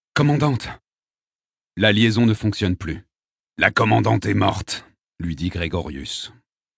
La liaison ne fonctionne plus. « La commandante est morte !» lui dit Grégorius.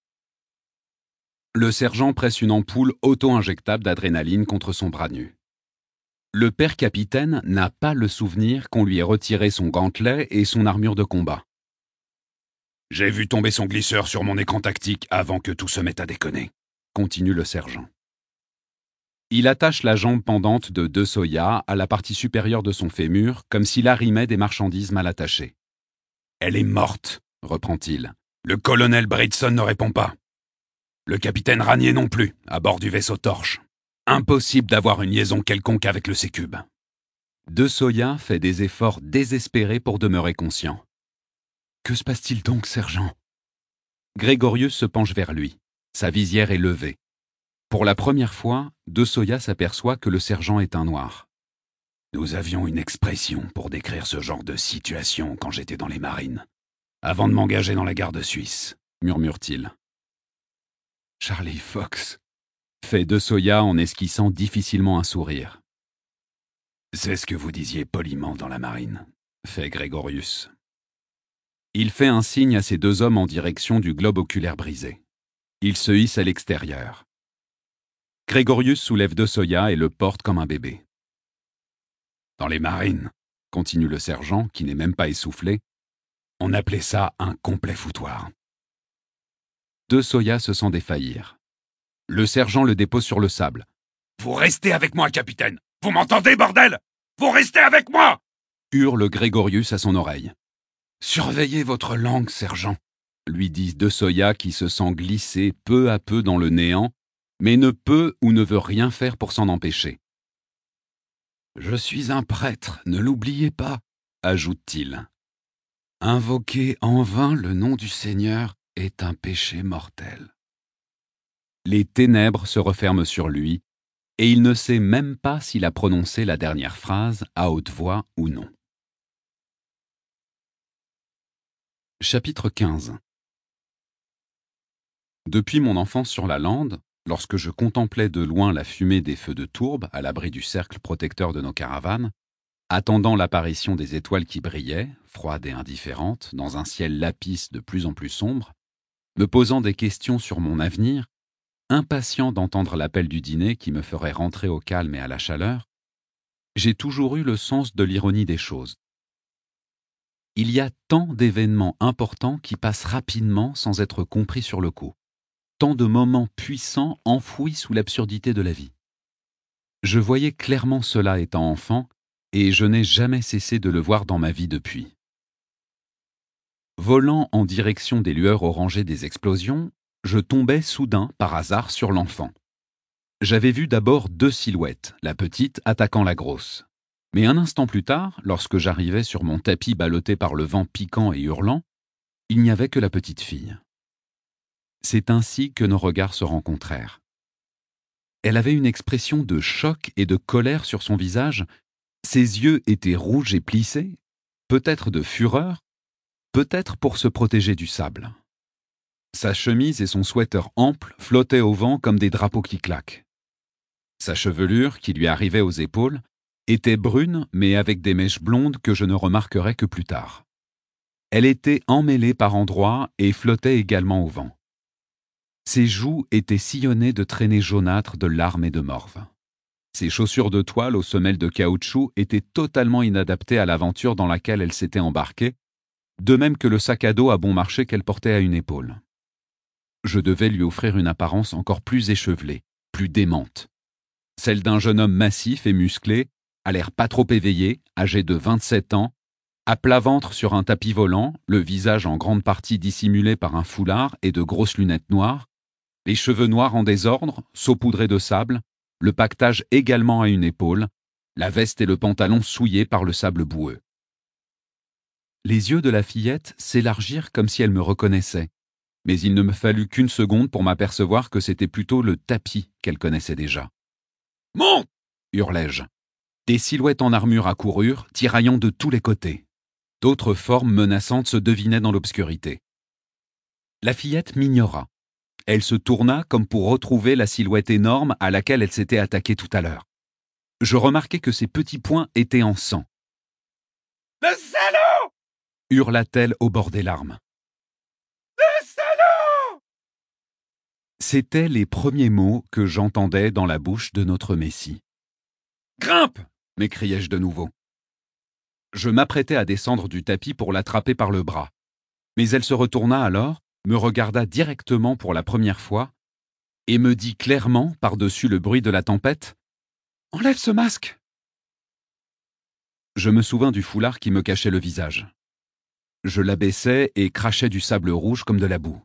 Le sergent presse une ampoule auto-injectable d'adrénaline contre son bras nu. Le père capitaine n'a pas le souvenir qu'on lui ait retiré son gantelet et son armure de combat. « J'ai vu tomber son glisseur sur mon écran tactique avant que tout se mette à déconner », continue le sergent. Il attache la jambe pendante de De Soya à la partie supérieure de son fémur comme s'il arrimait des marchandises mal attachées. « Elle est morte », reprend-il. « Le colonel Bridson ne répond pas. Le capitaine Ranier non plus, à bord du vaisseau Torche. Impossible d'avoir une liaison quelconque avec le C-Cube. » De Soya fait des efforts désespérés pour demeurer conscient. « Que se passe-t-il donc, sergent ?» Grégorius se penche vers lui. Sa visière est levée. Pour la première fois, De Soya s'aperçoit que le sergent est un noir. « Nous avions une expression pour décrire ce genre de situation quand j'étais dans les marines, avant de m'engager dans la garde suisse, » murmure-t-il. « Charlie Fox » fait De Soya en esquissant difficilement un sourire. « C'est ce que vous disiez poliment dans la marine » fait Grégorius. Il fait un signe à ces deux hommes en direction du globe oculaire brisé. Ils se hissent à l'extérieur. Grégorius soulève De Soya et le porte comme un bébé. « Dans les marines, » continue le sergent, qui n'est même pas essoufflé, « on appelait ça un complet foutoir. » De Soya se sent défaillir. Le sergent le dépose sur le sable. « Vous restez avec moi, capitaine! Vous m'entendez, bordel? Vous restez avec moi !» hurle Grégorius à son oreille. « Surveillez votre langue, sergent !» lui dit De Soya qui se sent glisser peu à peu dans le néant, mais ne peut ou ne veut rien faire pour s'en empêcher. « Je suis un prêtre, ne l'oubliez pas, » ajoute-t-il. « Invoquer en vain le nom du Seigneur est un péché mortel. » Les ténèbres se referment sur lui, et il ne sait même pas s'il a prononcé la dernière phrase à haute voix ou non. Chapitre 15. Depuis mon enfance sur la lande, lorsque je contemplais de loin la fumée des feux de tourbe à l'abri du cercle protecteur de nos caravanes, attendant l'apparition des étoiles qui brillaient, froides et indifférentes, dans un ciel lapis de plus en plus sombre, me posant des questions sur mon avenir, impatient d'entendre l'appel du dîner qui me ferait rentrer au calme et à la chaleur, j'ai toujours eu le sens de l'ironie des choses. Il y a tant d'événements importants qui passent rapidement sans être compris sur le coup. Tant de moments puissants enfouis sous l'absurdité de la vie. Je voyais clairement cela étant enfant, et je n'ai jamais cessé de le voir dans ma vie depuis. Volant en direction des lueurs orangées des explosions, je tombais soudain, par hasard, sur l'enfant. J'avais vu d'abord deux silhouettes, la petite attaquant la grosse. Mais un instant plus tard, lorsque j'arrivais sur mon tapis ballotté par le vent piquant et hurlant, il n'y avait que la petite fille. C'est ainsi que nos regards se rencontrèrent. Elle avait une expression de choc et de colère sur son visage. Ses yeux étaient rouges et plissés, peut-être de fureur, peut-être pour se protéger du sable. Sa chemise et son sweater ample flottaient au vent comme des drapeaux qui claquent. Sa chevelure, qui lui arrivait aux épaules, était brune mais avec des mèches blondes que je ne remarquerais que plus tard. Elle était emmêlée par endroits et flottait également au vent. Ses joues étaient sillonnées de traînées jaunâtres de larmes et de morve. Ses chaussures de toile aux semelles de caoutchouc étaient totalement inadaptées à l'aventure dans laquelle elle s'était embarquée, de même que le sac à dos à bon marché qu'elle portait à une épaule. Je devais lui offrir une apparence encore plus échevelée, plus démente. Celle d'un jeune homme massif et musclé, à l'air pas trop éveillé, âgé de 27 ans, à plat ventre sur un tapis volant, le visage en grande partie dissimulé par un foulard et de grosses lunettes noires, les cheveux noirs en désordre, saupoudrés de sable, le paquetage également à une épaule, la veste et le pantalon souillés par le sable boueux. Les yeux de la fillette s'élargirent comme si elle me reconnaissait, mais il ne me fallut qu'une seconde pour m'apercevoir que c'était plutôt le tapis qu'elle connaissait déjà. « Monte !» hurlai-je. Des silhouettes en armure accoururent, tiraillant de tous les côtés. D'autres formes menaçantes se devinaient dans l'obscurité. La fillette m'ignora. Elle se tourna comme pour retrouver la silhouette énorme à laquelle elle s'était attaquée tout à l'heure. Je remarquai que ses petits poings étaient en sang. « Le salaud !» hurla-t-elle au bord des larmes. « Le salaud !» C'étaient les premiers mots que j'entendais dans la bouche de notre Messie. « Grimpe !» m'écriai-je de nouveau. Je m'apprêtais à descendre du tapis pour l'attraper par le bras. Mais elle se retourna alors, me regarda directement pour la première fois, et me dit clairement, par-dessus le bruit de la tempête, « Enlève ce masque !» Je me souvins du foulard qui me cachait le visage. Je l'abaissai et crachai du sable rouge comme de la boue.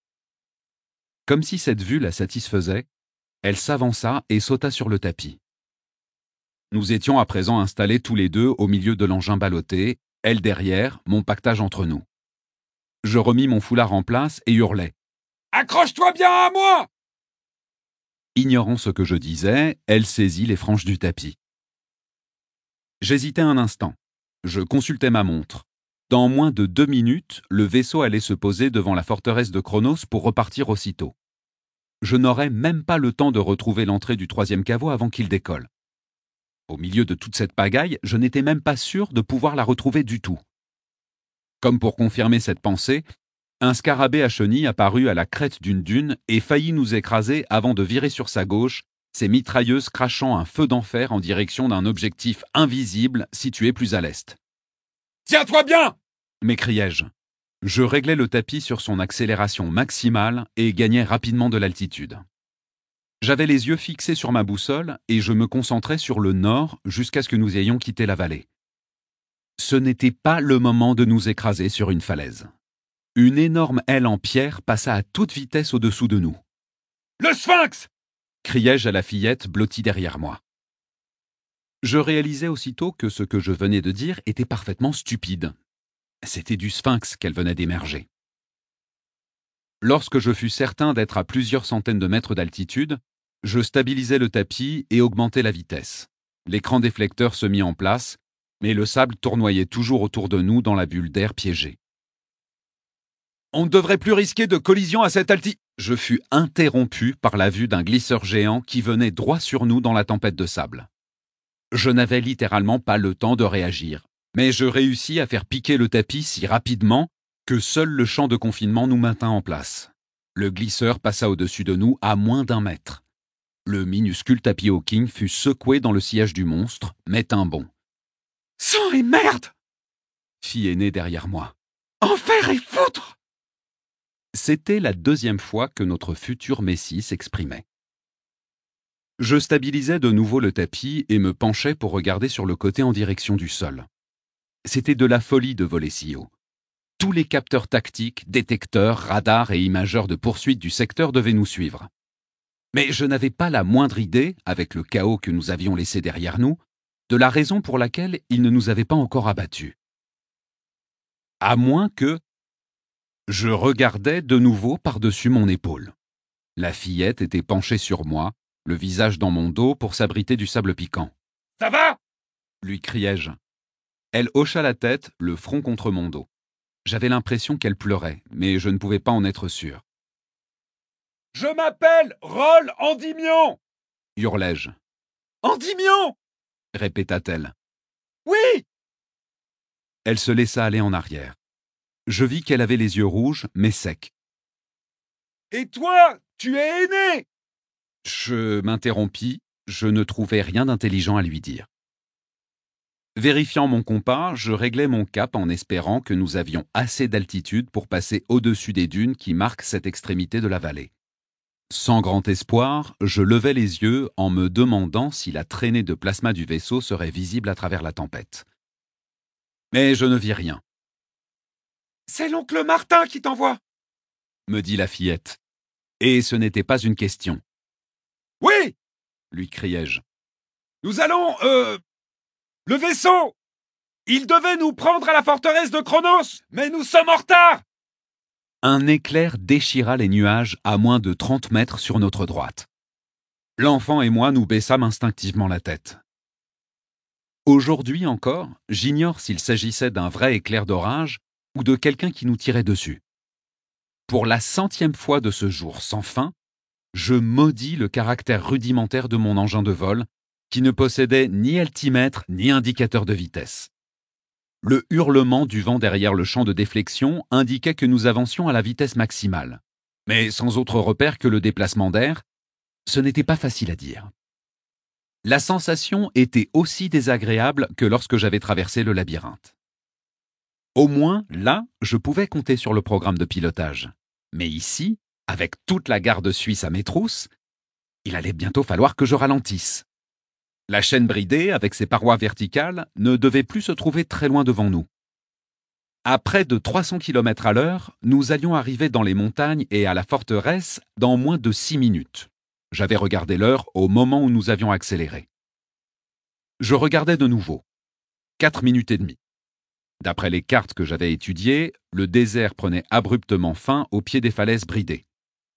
Comme si cette vue la satisfaisait, elle s'avança et sauta sur le tapis. Nous étions à présent installés tous les deux au milieu de l'engin ballotté, elle derrière, mon paquetage entre nous. Je remis mon foulard en place et hurlai Accroche-toi bien à moi! Ignorant ce que je disais, elle saisit les franges du tapis. J'hésitais un instant. Je consultais ma montre. Dans moins de 2 minutes, le vaisseau allait se poser devant la forteresse de Chronos pour repartir aussitôt. Je n'aurais même pas le temps de retrouver l'entrée du 3e caveau avant qu'il décolle. Au milieu de toute cette pagaille, je n'étais même pas sûr de pouvoir la retrouver du tout. Comme pour confirmer cette pensée, un scarabée à chenilles apparut à la crête d'une dune et faillit nous écraser avant de virer sur sa gauche, ses mitrailleuses crachant un feu d'enfer en direction d'un objectif invisible situé plus à l'est. « Tiens-toi bien !» m'écriai-je. Je réglai le tapis sur son accélération maximale et gagnai rapidement de l'altitude. J'avais les yeux fixés sur ma boussole et je me concentrais sur le nord jusqu'à ce que nous ayons quitté la vallée. Ce n'était pas le moment de nous écraser sur une falaise. Une énorme aile en pierre passa à toute vitesse au-dessous de nous. « Le sphinx !» criai-je à la fillette blottie derrière moi. Je réalisais aussitôt que ce que je venais de dire était parfaitement stupide. C'était du sphinx qu'elle venait d'émerger. Lorsque je fus certain d'être à plusieurs centaines de mètres d'altitude, je stabilisai le tapis et augmentai la vitesse. L'écran déflecteur se mit en place, mais le sable tournoyait toujours autour de nous dans la bulle d'air piégée. On ne devrait plus risquer de collision à cette altitude. Je fus interrompu par la vue d'un glisseur géant qui venait droit sur nous dans la tempête de sable. Je n'avais littéralement pas le temps de réagir, mais je réussis à faire piquer le tapis si rapidement que seul le champ de confinement nous maintint en place. Le glisseur passa au-dessus de nous à moins d'1 mètre. Le minuscule tapis Hawking fut secoué dans le sillage du monstre, mais un bond. « Sang et merde !» fit Aîné derrière moi. « Enfer et foutre !» C'était la 2e fois que notre futur messie s'exprimait. Je stabilisais de nouveau le tapis et me penchais pour regarder sur le côté en direction du sol. C'était de la folie de voler si haut. Tous les capteurs tactiques, détecteurs, radars et imageurs de poursuite du secteur devaient nous suivre. Mais je n'avais pas la moindre idée, avec le chaos que nous avions laissé derrière nous, de la raison pour laquelle ils ne nous avaient pas encore abattus. À moins que... Je regardais de nouveau par-dessus mon épaule. La fillette était penchée sur moi, le visage dans mon dos pour s'abriter du sable piquant. « Ça va ?» lui criai-je. Elle hocha la tête, le front contre mon dos. J'avais l'impression qu'elle pleurait, mais je ne pouvais pas en être sûr. « Je m'appelle Roll Endymion !» hurlai-je. « Endymion !» répéta-t-elle. « Oui !» Elle se laissa aller en arrière. Je vis qu'elle avait les yeux rouges, mais secs. « Et toi, tu es Aîné !» Je m'interrompis, je ne trouvais rien d'intelligent à lui dire. Vérifiant mon compas, je réglai mon cap en espérant que nous avions assez d'altitude pour passer au-dessus des dunes qui marquent cette extrémité de la vallée. Sans grand espoir, je levai les yeux en me demandant si la traînée de plasma du vaisseau serait visible à travers la tempête. Mais je ne vis rien. « C'est l'oncle Martin qui t'envoie !» me dit la fillette. Et ce n'était pas une question. « Oui !» lui criai-je. « Nous allons, le vaisseau! Il devait nous prendre à la forteresse de Chronos, mais nous sommes en retard !» Un éclair déchira les nuages à moins de 30 mètres sur notre droite. L'enfant et moi nous baissâmes instinctivement la tête. Aujourd'hui encore, j'ignore s'il s'agissait d'un vrai éclair d'orage ou de quelqu'un qui nous tirait dessus. Pour la 100e fois de ce jour sans fin, je maudis le caractère rudimentaire de mon engin de vol, qui ne possédait ni altimètre ni indicateur de vitesse. Le hurlement du vent derrière le champ de déflexion indiquait que nous avancions à la vitesse maximale. Mais sans autre repère que le déplacement d'air, ce n'était pas facile à dire. La sensation était aussi désagréable que lorsque j'avais traversé le labyrinthe. Au moins, là, je pouvais compter sur le programme de pilotage. Mais ici, avec toute la garde suisse à mes trousses, il allait bientôt falloir que je ralentisse. La chaîne bridée, avec ses parois verticales, ne devait plus se trouver très loin devant nous. À près de 300 km à l'heure, nous allions arriver dans les montagnes et à la forteresse dans moins de 6 minutes. J'avais regardé l'heure au moment où nous avions accéléré. Je regardais de nouveau. 4 minutes et demie. D'après les cartes que j'avais étudiées, le désert prenait abruptement fin au pied des falaises bridées.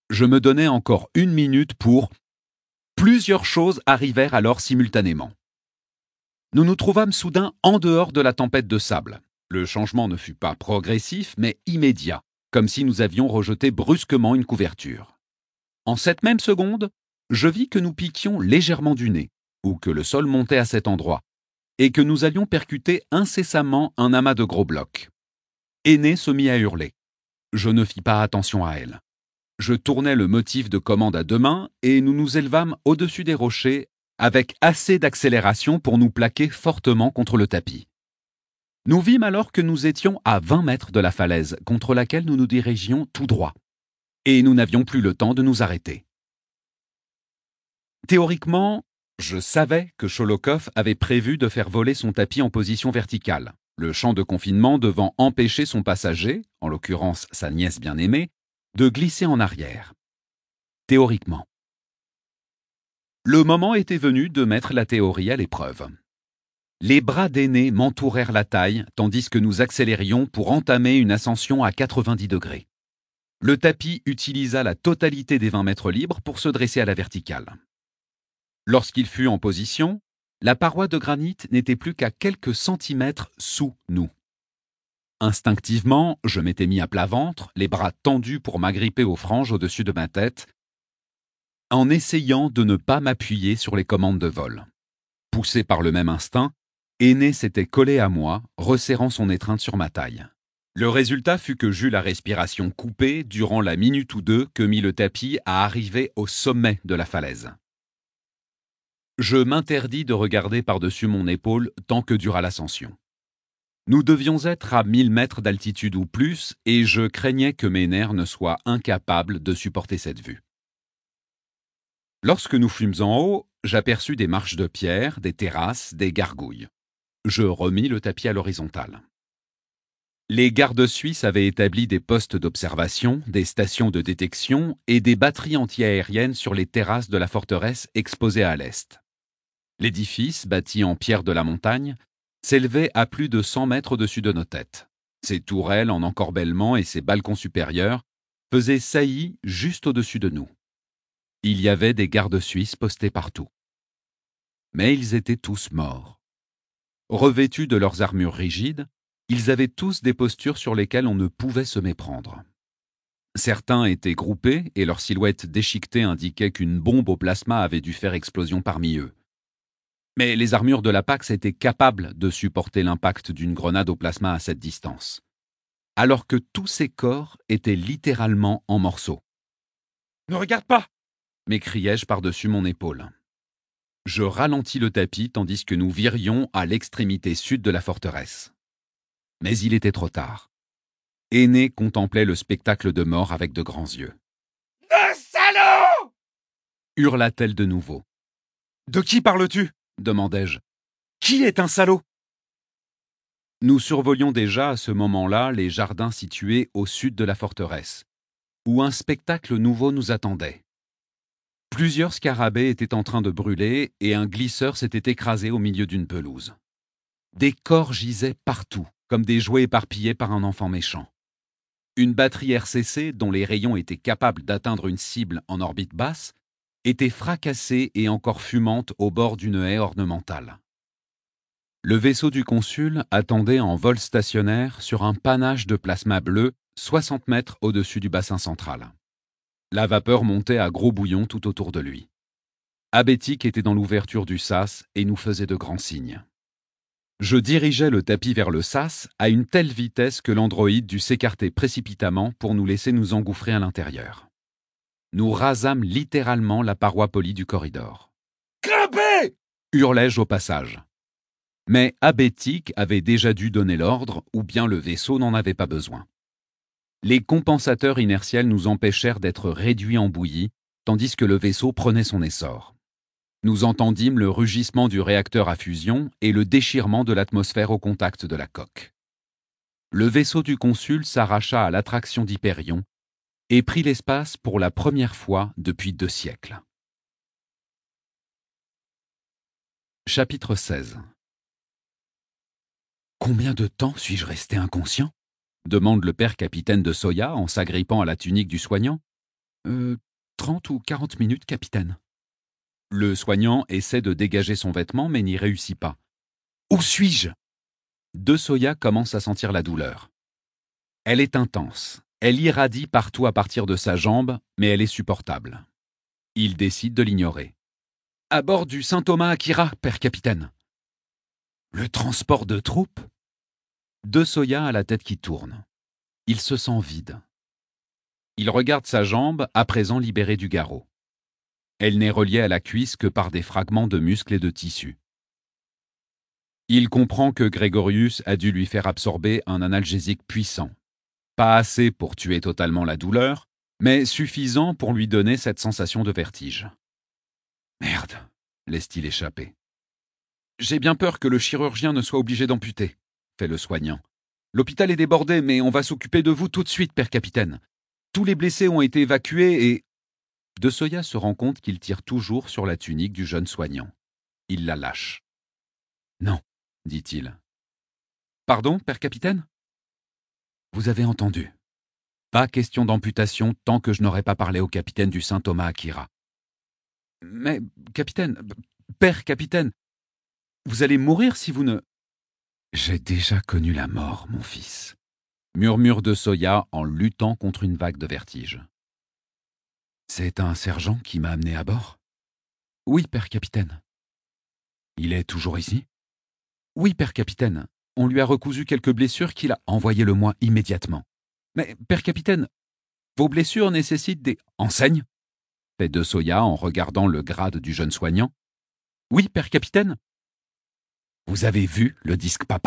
Je me donnais encore 1 minute pour... Plusieurs choses arrivèrent alors simultanément. Nous nous trouvâmes soudain en dehors de la tempête de sable. Le changement ne fut pas progressif, mais immédiat, comme si nous avions rejeté brusquement une couverture. En cette même seconde, je vis que nous piquions légèrement du nez, ou que le sol montait à cet endroit, et que nous allions percuter incessamment un amas de gros blocs. Aînée se mit à hurler. Je ne fis pas attention à elle. Je tournai le motif de commande à 2 mains et nous nous élevâmes au-dessus des rochers avec assez d'accélération pour nous plaquer fortement contre le tapis. Nous vîmes alors que nous étions à 20 mètres de la falaise contre laquelle nous nous dirigions tout droit. Et nous n'avions plus le temps de nous arrêter. Théoriquement, je savais que Sholokov avait prévu de faire voler son tapis en position verticale, le champ de confinement devant empêcher son passager, en l'occurrence sa nièce bien-aimée, de glisser en arrière. Théoriquement. Le moment était venu de mettre la théorie à l'épreuve. Les bras d'Aînée m'entourèrent la taille tandis que nous accélérions pour entamer une ascension à 90 degrés. Le tapis utilisa la totalité des 20 mètres libres pour se dresser à la verticale. Lorsqu'il fut en position, la paroi de granit n'était plus qu'à quelques centimètres sous nous. Instinctivement, je m'étais mis à plat ventre, les bras tendus pour m'agripper aux franges au-dessus de ma tête, en essayant de ne pas m'appuyer sur les commandes de vol. Poussé par le même instinct, Aînée s'était collé à moi, resserrant son étreinte sur ma taille. Le résultat fut que j'eus la respiration coupée durant la minute ou deux que mit le tapis à arriver au sommet de la falaise. Je m'interdis de regarder par-dessus mon épaule tant que dura l'ascension. Nous devions être à 1000 mètres d'altitude ou plus, et je craignais que mes nerfs ne soient incapables de supporter cette vue. Lorsque nous fûmes en haut, j'aperçus des marches de pierre, des terrasses, des gargouilles. Je remis le tapis à l'horizontale. Les gardes suisses avaient établi des postes d'observation, des stations de détection et des batteries antiaériennes sur les terrasses de la forteresse exposées à l'est. L'édifice, bâti en pierre de la montagne, s'élevait à plus de 100 mètres au-dessus de nos têtes. Ses tourelles en encorbellement et ses balcons supérieurs faisaient saillie juste au-dessus de nous. Il y avait des gardes suisses postés partout. Mais ils étaient tous morts. Revêtus de leurs armures rigides, ils avaient tous des postures sur lesquelles on ne pouvait se méprendre. Certains étaient groupés et leur silhouette déchiquetée indiquait qu'une bombe au plasma avait dû faire explosion parmi eux. Mais les armures de la Pax étaient capables de supporter l'impact d'une grenade au plasma à cette distance, alors que tous ces corps étaient littéralement en morceaux. « Ne regarde pas !» m'écriai-je par-dessus mon épaule. Je ralentis le tapis tandis que nous virions à l'extrémité sud de la forteresse. Mais il était trop tard. Aînée contemplait le spectacle de mort avec de grands yeux. « Le salaud !» hurla-t-elle de nouveau. « De qui parles-tu » demandai-je. « Qui est un salaud ?» Nous survolions déjà à ce moment-là les jardins situés au sud de la forteresse, où un spectacle nouveau nous attendait. Plusieurs scarabées étaient en train de brûler et un glisseur s'était écrasé au milieu d'une pelouse. Des corps gisaient partout, comme des jouets éparpillés par un enfant méchant. Une batterie RCC, dont les rayons étaient capables d'atteindre une cible en orbite basse, était fracassée et encore fumante au bord d'une haie ornementale. Le vaisseau du consul attendait en vol stationnaire sur un panache de plasma bleu 60 mètres au-dessus du bassin central. La vapeur montait à gros bouillons tout autour de lui. Abétique était dans l'ouverture du sas et nous faisait de grands signes. Je dirigeais le tapis vers le sas à une telle vitesse que l'androïde dut s'écarter précipitamment pour nous laisser nous engouffrer à l'intérieur. Nous rasâmes littéralement la paroi polie du corridor. « Grimpez !» hurlai-je au passage. Mais Abétique avait déjà dû donner l'ordre, ou bien le vaisseau n'en avait pas besoin. Les compensateurs inertiels nous empêchèrent d'être réduits en bouillie, tandis que le vaisseau prenait son essor. Nous entendîmes le rugissement du réacteur à fusion et le déchirement de l'atmosphère au contact de la coque. Le vaisseau du consul s'arracha à l'attraction d'Hyperion et prit l'espace pour la première fois depuis 2 siècles. Chapitre 16. « Combien de temps suis-je resté inconscient ?» demande le père capitaine de Soya en s'agrippant à la tunique du soignant. « 30 ou 40 minutes, capitaine. » Le soignant essaie de dégager son vêtement mais n'y réussit pas. « Où suis-je » De Soya commence à sentir la douleur. Elle est intense. Elle irradie partout à partir de sa jambe, mais elle est supportable. Il décide de l'ignorer. « À bord du Saint Thomas Akira, père capitaine. » « Le transport de troupes » De Soya a la tête qui tourne. Il se sent vide. Il regarde sa jambe, à présent libérée du garrot. Elle n'est reliée à la cuisse que par des fragments de muscles et de tissu. Il comprend que Grégorius a dû lui faire absorber un analgésique puissant. Pas assez pour tuer totalement la douleur, mais suffisant pour lui donner cette sensation de vertige. « Merde !» laisse-t-il échapper. « J'ai bien peur que le chirurgien ne soit obligé d'amputer », fait le soignant. « L'hôpital est débordé, mais on va s'occuper de vous tout de suite, père capitaine. Tous les blessés ont été évacués et... » De Soya se rend compte qu'il tire toujours sur la tunique du jeune soignant. Il la lâche. « Non, dit-il. »« Pardon, père capitaine ?»« Vous avez entendu. Pas question d'amputation tant que je n'aurai pas parlé au capitaine du Saint Thomas Akira. »« Mais, capitaine, père capitaine, vous allez mourir si vous ne... » « J'ai déjà connu la mort, mon fils, » murmure de Soya en luttant contre une vague de vertige. « C'est un sergent qui m'a amené à bord ?»« Oui, père capitaine. »« Il est toujours ici ?»« Oui, père capitaine. On lui a recousu quelques blessures qu'il a... » « Envoyez-le-moi immédiatement. »« Mais, père capitaine, vos blessures nécessitent des... »« Enseignes ?» fait de Soya en regardant le grade du jeune soignant. « Oui, père capitaine. »« Vous avez vu le disque papal ?»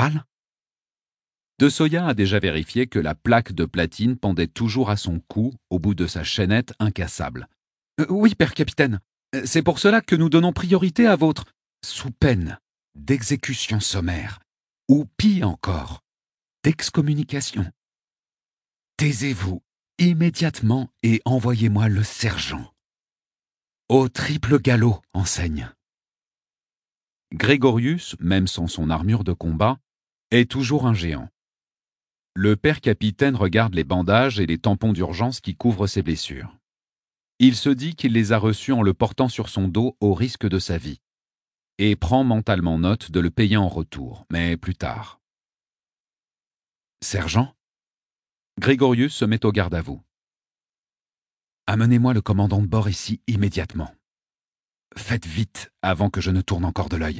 De Soya a déjà vérifié que la plaque de platine pendait toujours à son cou au bout de sa chaînette incassable. « Oui, père capitaine. C'est pour cela que nous donnons priorité à votre... » Sous peine d'exécution sommaire, ou pire encore, d'excommunication. Taisez-vous immédiatement et envoyez-moi le sergent. Au triple galop, enseigne. Grégorius, même sans son armure de combat, est toujours un géant. Le père capitaine regarde les bandages et les tampons d'urgence qui couvrent ses blessures. Il se dit qu'il les a reçus en le portant sur son dos au risque de sa vie, et prend mentalement note de le payer en retour, mais plus tard. « Sergent ?» Grégorius se met au garde à vous. « Amenez-moi le commandant de bord ici immédiatement. Faites vite avant que je ne tourne encore de l'œil. »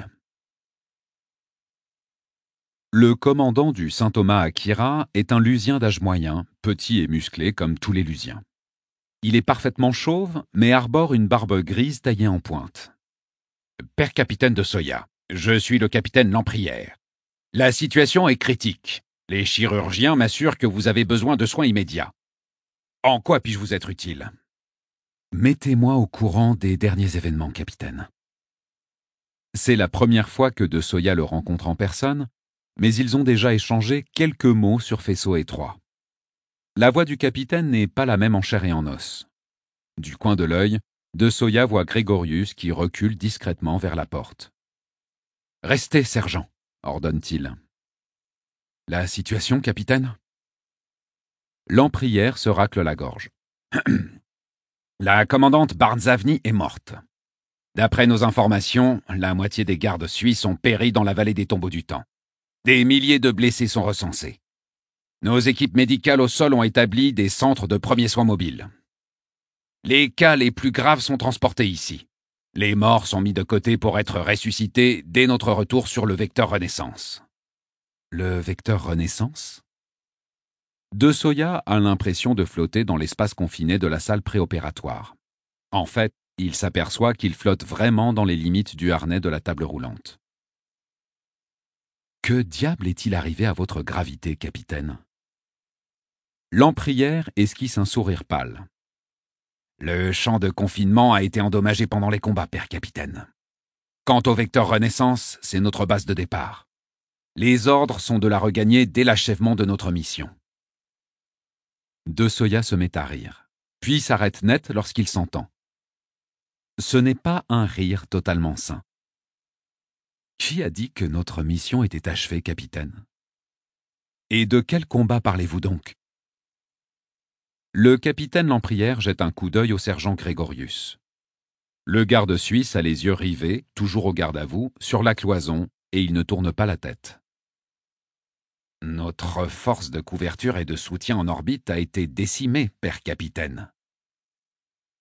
Le commandant du Saint Thomas Akira est un Lusien d'âge moyen, petit et musclé comme tous les Lusiens. Il est parfaitement chauve, mais arbore une barbe grise taillée en pointe. « Père capitaine de Soya, je suis le capitaine Lamprière. La situation est critique. Les chirurgiens m'assurent que vous avez besoin de soins immédiats. En quoi puis-je vous être utile ? » « Mettez-moi au courant des derniers événements, capitaine. » C'est la première fois que de Soya le rencontre en personne, mais ils ont déjà échangé quelques mots sur faisceau étroit. La voix du capitaine n'est pas la même en chair et en os. Du coin de l'œil, de Soya voit Grégorius qui recule discrètement vers la porte. « Restez, sergent, » ordonne-t-il. « La situation, capitaine ?» Lamprière se racle la gorge. « La commandante Barnzavni est morte. D'après nos informations, la moitié des gardes suisses ont péri dans la vallée des tombeaux du temps. Des milliers de blessés sont recensés. Nos équipes médicales au sol ont établi des centres de premiers soins mobiles. Les cas les plus graves sont transportés ici. Les morts sont mis de côté pour être ressuscités dès notre retour sur le vecteur Renaissance. » Le vecteur Renaissance ? De Soya a l'impression de flotter dans l'espace confiné de la salle préopératoire. En fait, il s'aperçoit qu'il flotte vraiment dans les limites du harnais de la table roulante. « Que diable est-il arrivé à votre gravité, capitaine ?» Lamprière esquisse un sourire pâle. « Le champ de confinement a été endommagé pendant les combats, père capitaine. Quant au vecteur Renaissance, c'est notre base de départ. Les ordres sont de la regagner dès l'achèvement de notre mission. » De Soya se met à rire, puis s'arrête net lorsqu'il s'entend. Ce n'est pas un rire totalement sain. « Qui a dit que notre mission était achevée, capitaine ? Et de quel combat parlez-vous donc ? » Le capitaine Lemprière jette un coup d'œil au sergent Grégorius. Le garde suisse a les yeux rivés, toujours au garde à vous, sur la cloison, et il ne tourne pas la tête. Notre force de couverture et de soutien en orbite a été décimée, père capitaine. Décimée ?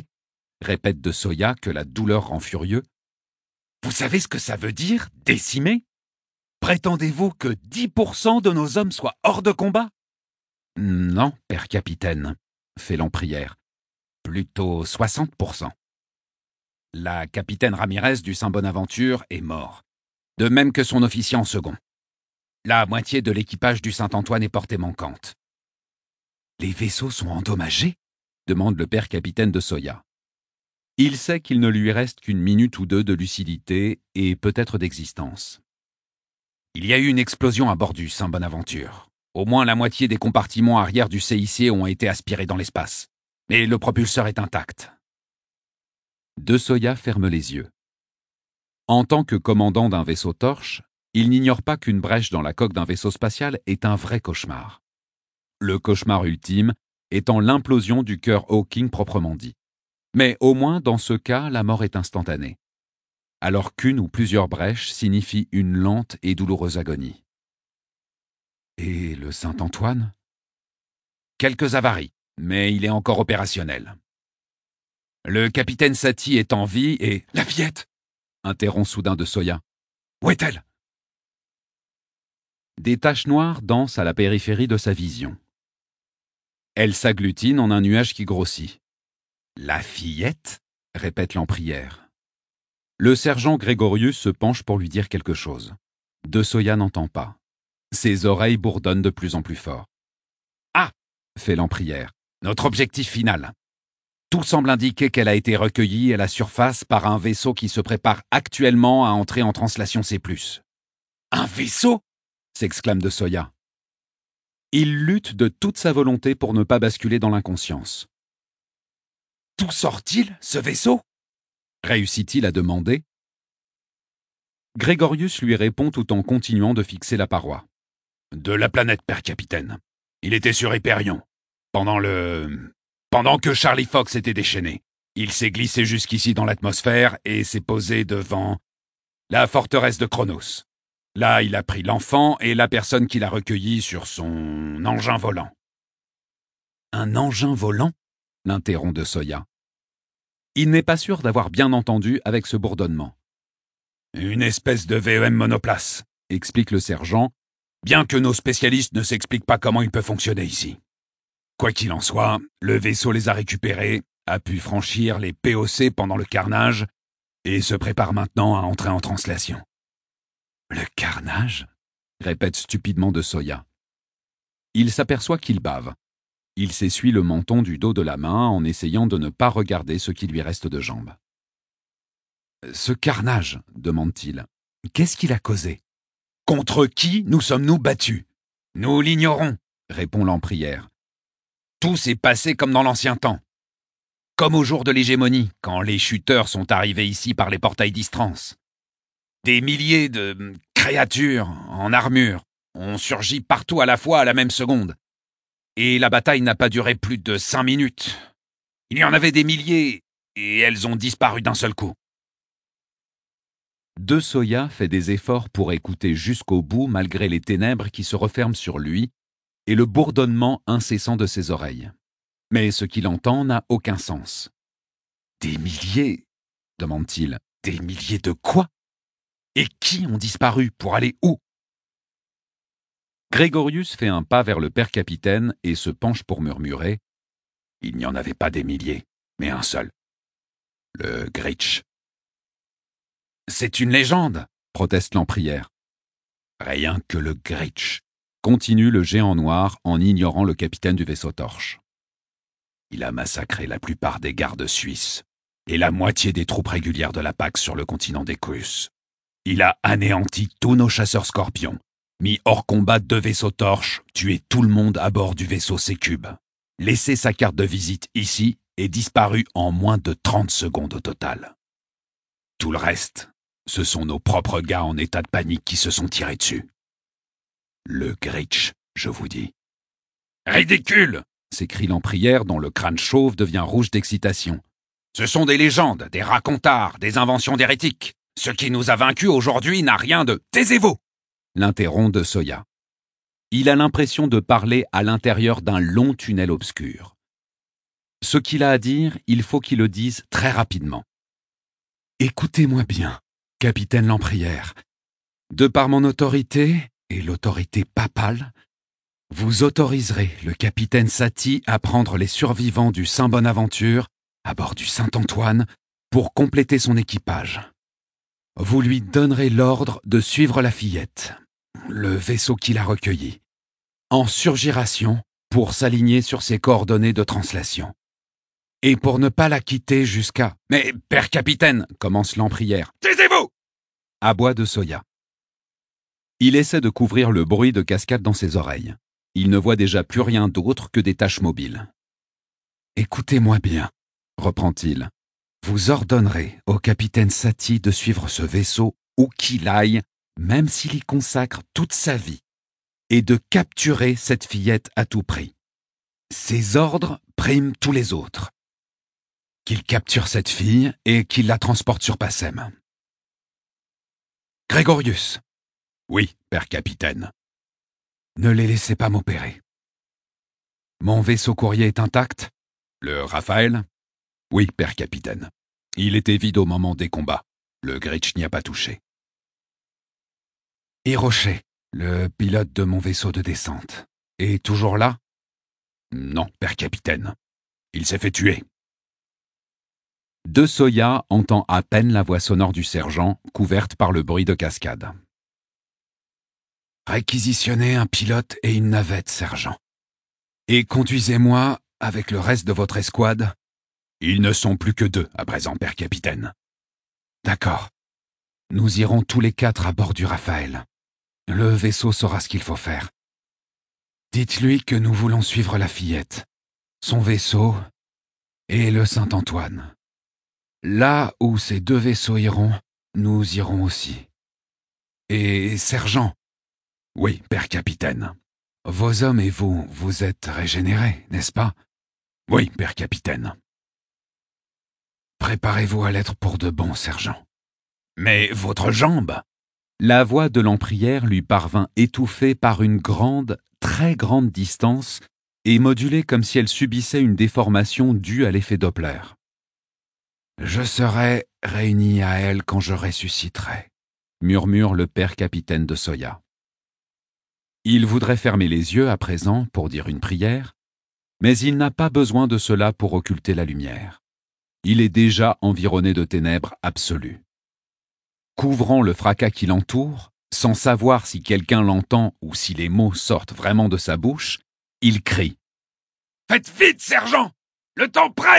Répète de Soya, que la douleur rend furieux. Vous savez ce que ça veut dire, décimée ? Prétendez-vous que 10% de nos hommes soient hors de combat ? Non, père capitaine, fait Lemprière. Plutôt 60%. La capitaine Ramirez du Saint-Bonaventure est mort, de même que son officier en second. La moitié de l'équipage du Saint-Antoine est portée manquante. Les vaisseaux sont endommagés ? Demande le père capitaine de Soya. Il sait qu'il ne lui reste qu'une minute ou deux de lucidité et peut-être d'existence. Il y a eu une explosion à bord du Saint-Bonaventure. Au moins la moitié des compartiments arrière du CIC ont été aspirés dans l'espace. Mais le propulseur est intact. De Soya ferme les yeux. En tant que commandant d'un vaisseau torche, il n'ignore pas qu'une brèche dans la coque d'un vaisseau spatial est un vrai cauchemar. Le cauchemar ultime étant l'implosion du cœur Hawking proprement dit. Mais au moins, dans ce cas, la mort est instantanée. Alors qu'une ou plusieurs brèches signifient une lente et douloureuse agonie. Et le Saint-Antoine ? Quelques avaries, mais il est encore opérationnel. Le capitaine Satie est en vie et... La fillette ! Interrompt soudain de Soya. Où est-elle ? Des taches noires dansent à la périphérie de sa vision. Elle s'agglutine en un nuage qui grossit. La fillette ? Répète Lemprière. Le sergent Grégorius se penche pour lui dire quelque chose. De Soya n'entend pas. Ses oreilles bourdonnent de plus en plus fort. Ah ! Fait Lemprière. Notre objectif final. Tout semble indiquer qu'elle a été recueillie à la surface par un vaisseau qui se prépare actuellement à entrer en translation C+. Un vaisseau ? S'exclame de Soya. Il lutte de toute sa volonté pour ne pas basculer dans l'inconscience. D'où sort-il, ce vaisseau ? Réussit-il à demander ? Grégorius lui répond tout en continuant de fixer la paroi. De la planète, père capitaine. Il était sur Hyperion. Pendant que Charlie Fox était déchaîné. Il s'est glissé jusqu'ici dans l'atmosphère et s'est posé devant la forteresse de Chronos. Là, il a pris l'enfant et la personne qui l'a recueilli sur son engin volant. Un engin volant ? L'interrompt de Soya. Il n'est pas sûr d'avoir bien entendu avec ce bourdonnement. Une espèce de VEM monoplace, explique le sergent, bien que nos spécialistes ne s'expliquent pas comment il peut fonctionner ici. Quoi qu'il en soit, le vaisseau les a récupérés, a pu franchir les POC pendant le carnage et se prépare maintenant à entrer en translation. Le carnage ? Répète stupidement de Soya. Il s'aperçoit qu'il bave. Il s'essuie le menton du dos de la main en essayant de ne pas regarder ce qui lui reste de jambes. Ce carnage, demande-t-il, qu'est-ce qu'il a causé ? Contre qui nous sommes-nous battus ? Nous l'ignorons, répond Lemprière. Tout s'est passé comme dans l'ancien temps. Comme au jour de l'hégémonie, quand les chuteurs sont arrivés ici par les portails d'Istrance. Des milliers de créatures en armure ont surgi partout à la fois à la même seconde. Et la bataille n'a pas duré plus de 5 minutes. Il y en avait des milliers, et elles ont disparu d'un seul coup. De Soya fait des efforts pour écouter jusqu'au bout malgré les ténèbres qui se referment sur lui et le bourdonnement incessant de ses oreilles. Mais ce qu'il entend n'a aucun sens. Des milliers ? Demande-t-il. Des milliers de quoi ? Et qui ont disparu pour aller où ? Grégorius fait un pas vers le père capitaine et se penche pour murmurer. Il n'y en avait pas des milliers, mais un seul. Le Gritch. C'est une légende, proteste Lemprière. Rien que le Gritch, continue le géant noir en ignorant le capitaine du vaisseau torche. Il a massacré la plupart des gardes suisses et la moitié des troupes régulières de la Pax sur le continent d'Equus. Il a anéanti tous nos chasseurs scorpions, mis hors combat 2 vaisseaux torches, tué tout le monde à bord du vaisseau C-Cube, laissé sa carte de visite ici et disparu en moins de 30 secondes au total. Tout le reste, ce sont nos propres gars en état de panique qui se sont tirés dessus. Le Gritch, je vous dis. Ridicule, s'écrie l'Emprière dont le crâne chauve devient rouge d'excitation. Ce sont des légendes, des racontards, des inventions d'hérétiques. Ce qui nous a vaincus aujourd'hui n'a rien de... Taisez-vous » l'interrompt de Soya. Il a l'impression de parler à l'intérieur d'un long tunnel obscur. Ce qu'il a à dire, il faut qu'il le dise très rapidement. « Écoutez-moi bien, capitaine Lemprière. De par mon autorité, et l'autorité papale, vous autoriserez le capitaine Satie à prendre les survivants du Saint-Bonaventure à bord du Saint-Antoine pour compléter son équipage. Vous lui donnerez l'ordre de suivre la fillette, le vaisseau qui l'a recueilli, en surgiration pour s'aligner sur ses coordonnées de translation. Et pour ne pas la quitter jusqu'à... « Mais, père capitaine !» commence l'Emprière. « Taisez-vous » aboie de Soya. Il essaie de couvrir le bruit de cascade dans ses oreilles. Il ne voit déjà plus rien d'autre que des taches mobiles. « Écoutez-moi bien, » reprend-il. « Vous ordonnerez au capitaine Satie de suivre ce vaisseau où qu'il aille, même s'il y consacre toute sa vie, et de capturer cette fillette à tout prix. Ces ordres priment tous les autres. Qu'il capture cette fille et qu'il la transporte sur Passem. Grégorius. Oui, père capitaine. Ne les laissez pas m'opérer. Mon vaisseau courrier est intact? Le Raphaël? Oui, père capitaine. Il était vide au moment des combats. Le Gritch n'y a pas touché. Hirocher, le pilote de mon vaisseau de descente, est toujours là? Non, père capitaine. Il s'est fait tuer. De Soya entend à peine la voix sonore du sergent, couverte par le bruit de cascade. Réquisitionnez un pilote et une navette, sergent. Et conduisez-moi avec le reste de votre escouade. Ils ne sont plus que 2 à présent, père capitaine. D'accord. Nous irons tous les 4 à bord du Raphaël. Le vaisseau saura ce qu'il faut faire. Dites-lui que nous voulons suivre la fillette, son vaisseau et le Saint-Antoine. Là où ces 2 vaisseaux iront, nous irons aussi. Et sergent. Oui, père capitaine. Vos hommes et vous, vous êtes régénérés, n'est-ce pas? Oui, père capitaine. Préparez-vous à l'être pour de bon, sergent. Mais votre jambe? La voix de l'Emprière lui parvint étouffée par une grande, très grande distance et modulée comme si elle subissait une déformation due à l'effet Doppler. Je serai réuni à elle quand je ressusciterai, murmure le père capitaine de Soya. Il voudrait fermer les yeux à présent pour dire une prière, mais il n'a pas besoin de cela pour occulter la lumière. Il est déjà environné de ténèbres absolues. Couvrant le fracas qui l'entoure, sans savoir si quelqu'un l'entend ou si les mots sortent vraiment de sa bouche, il crie. « Faites vite, sergent! Le temps presse !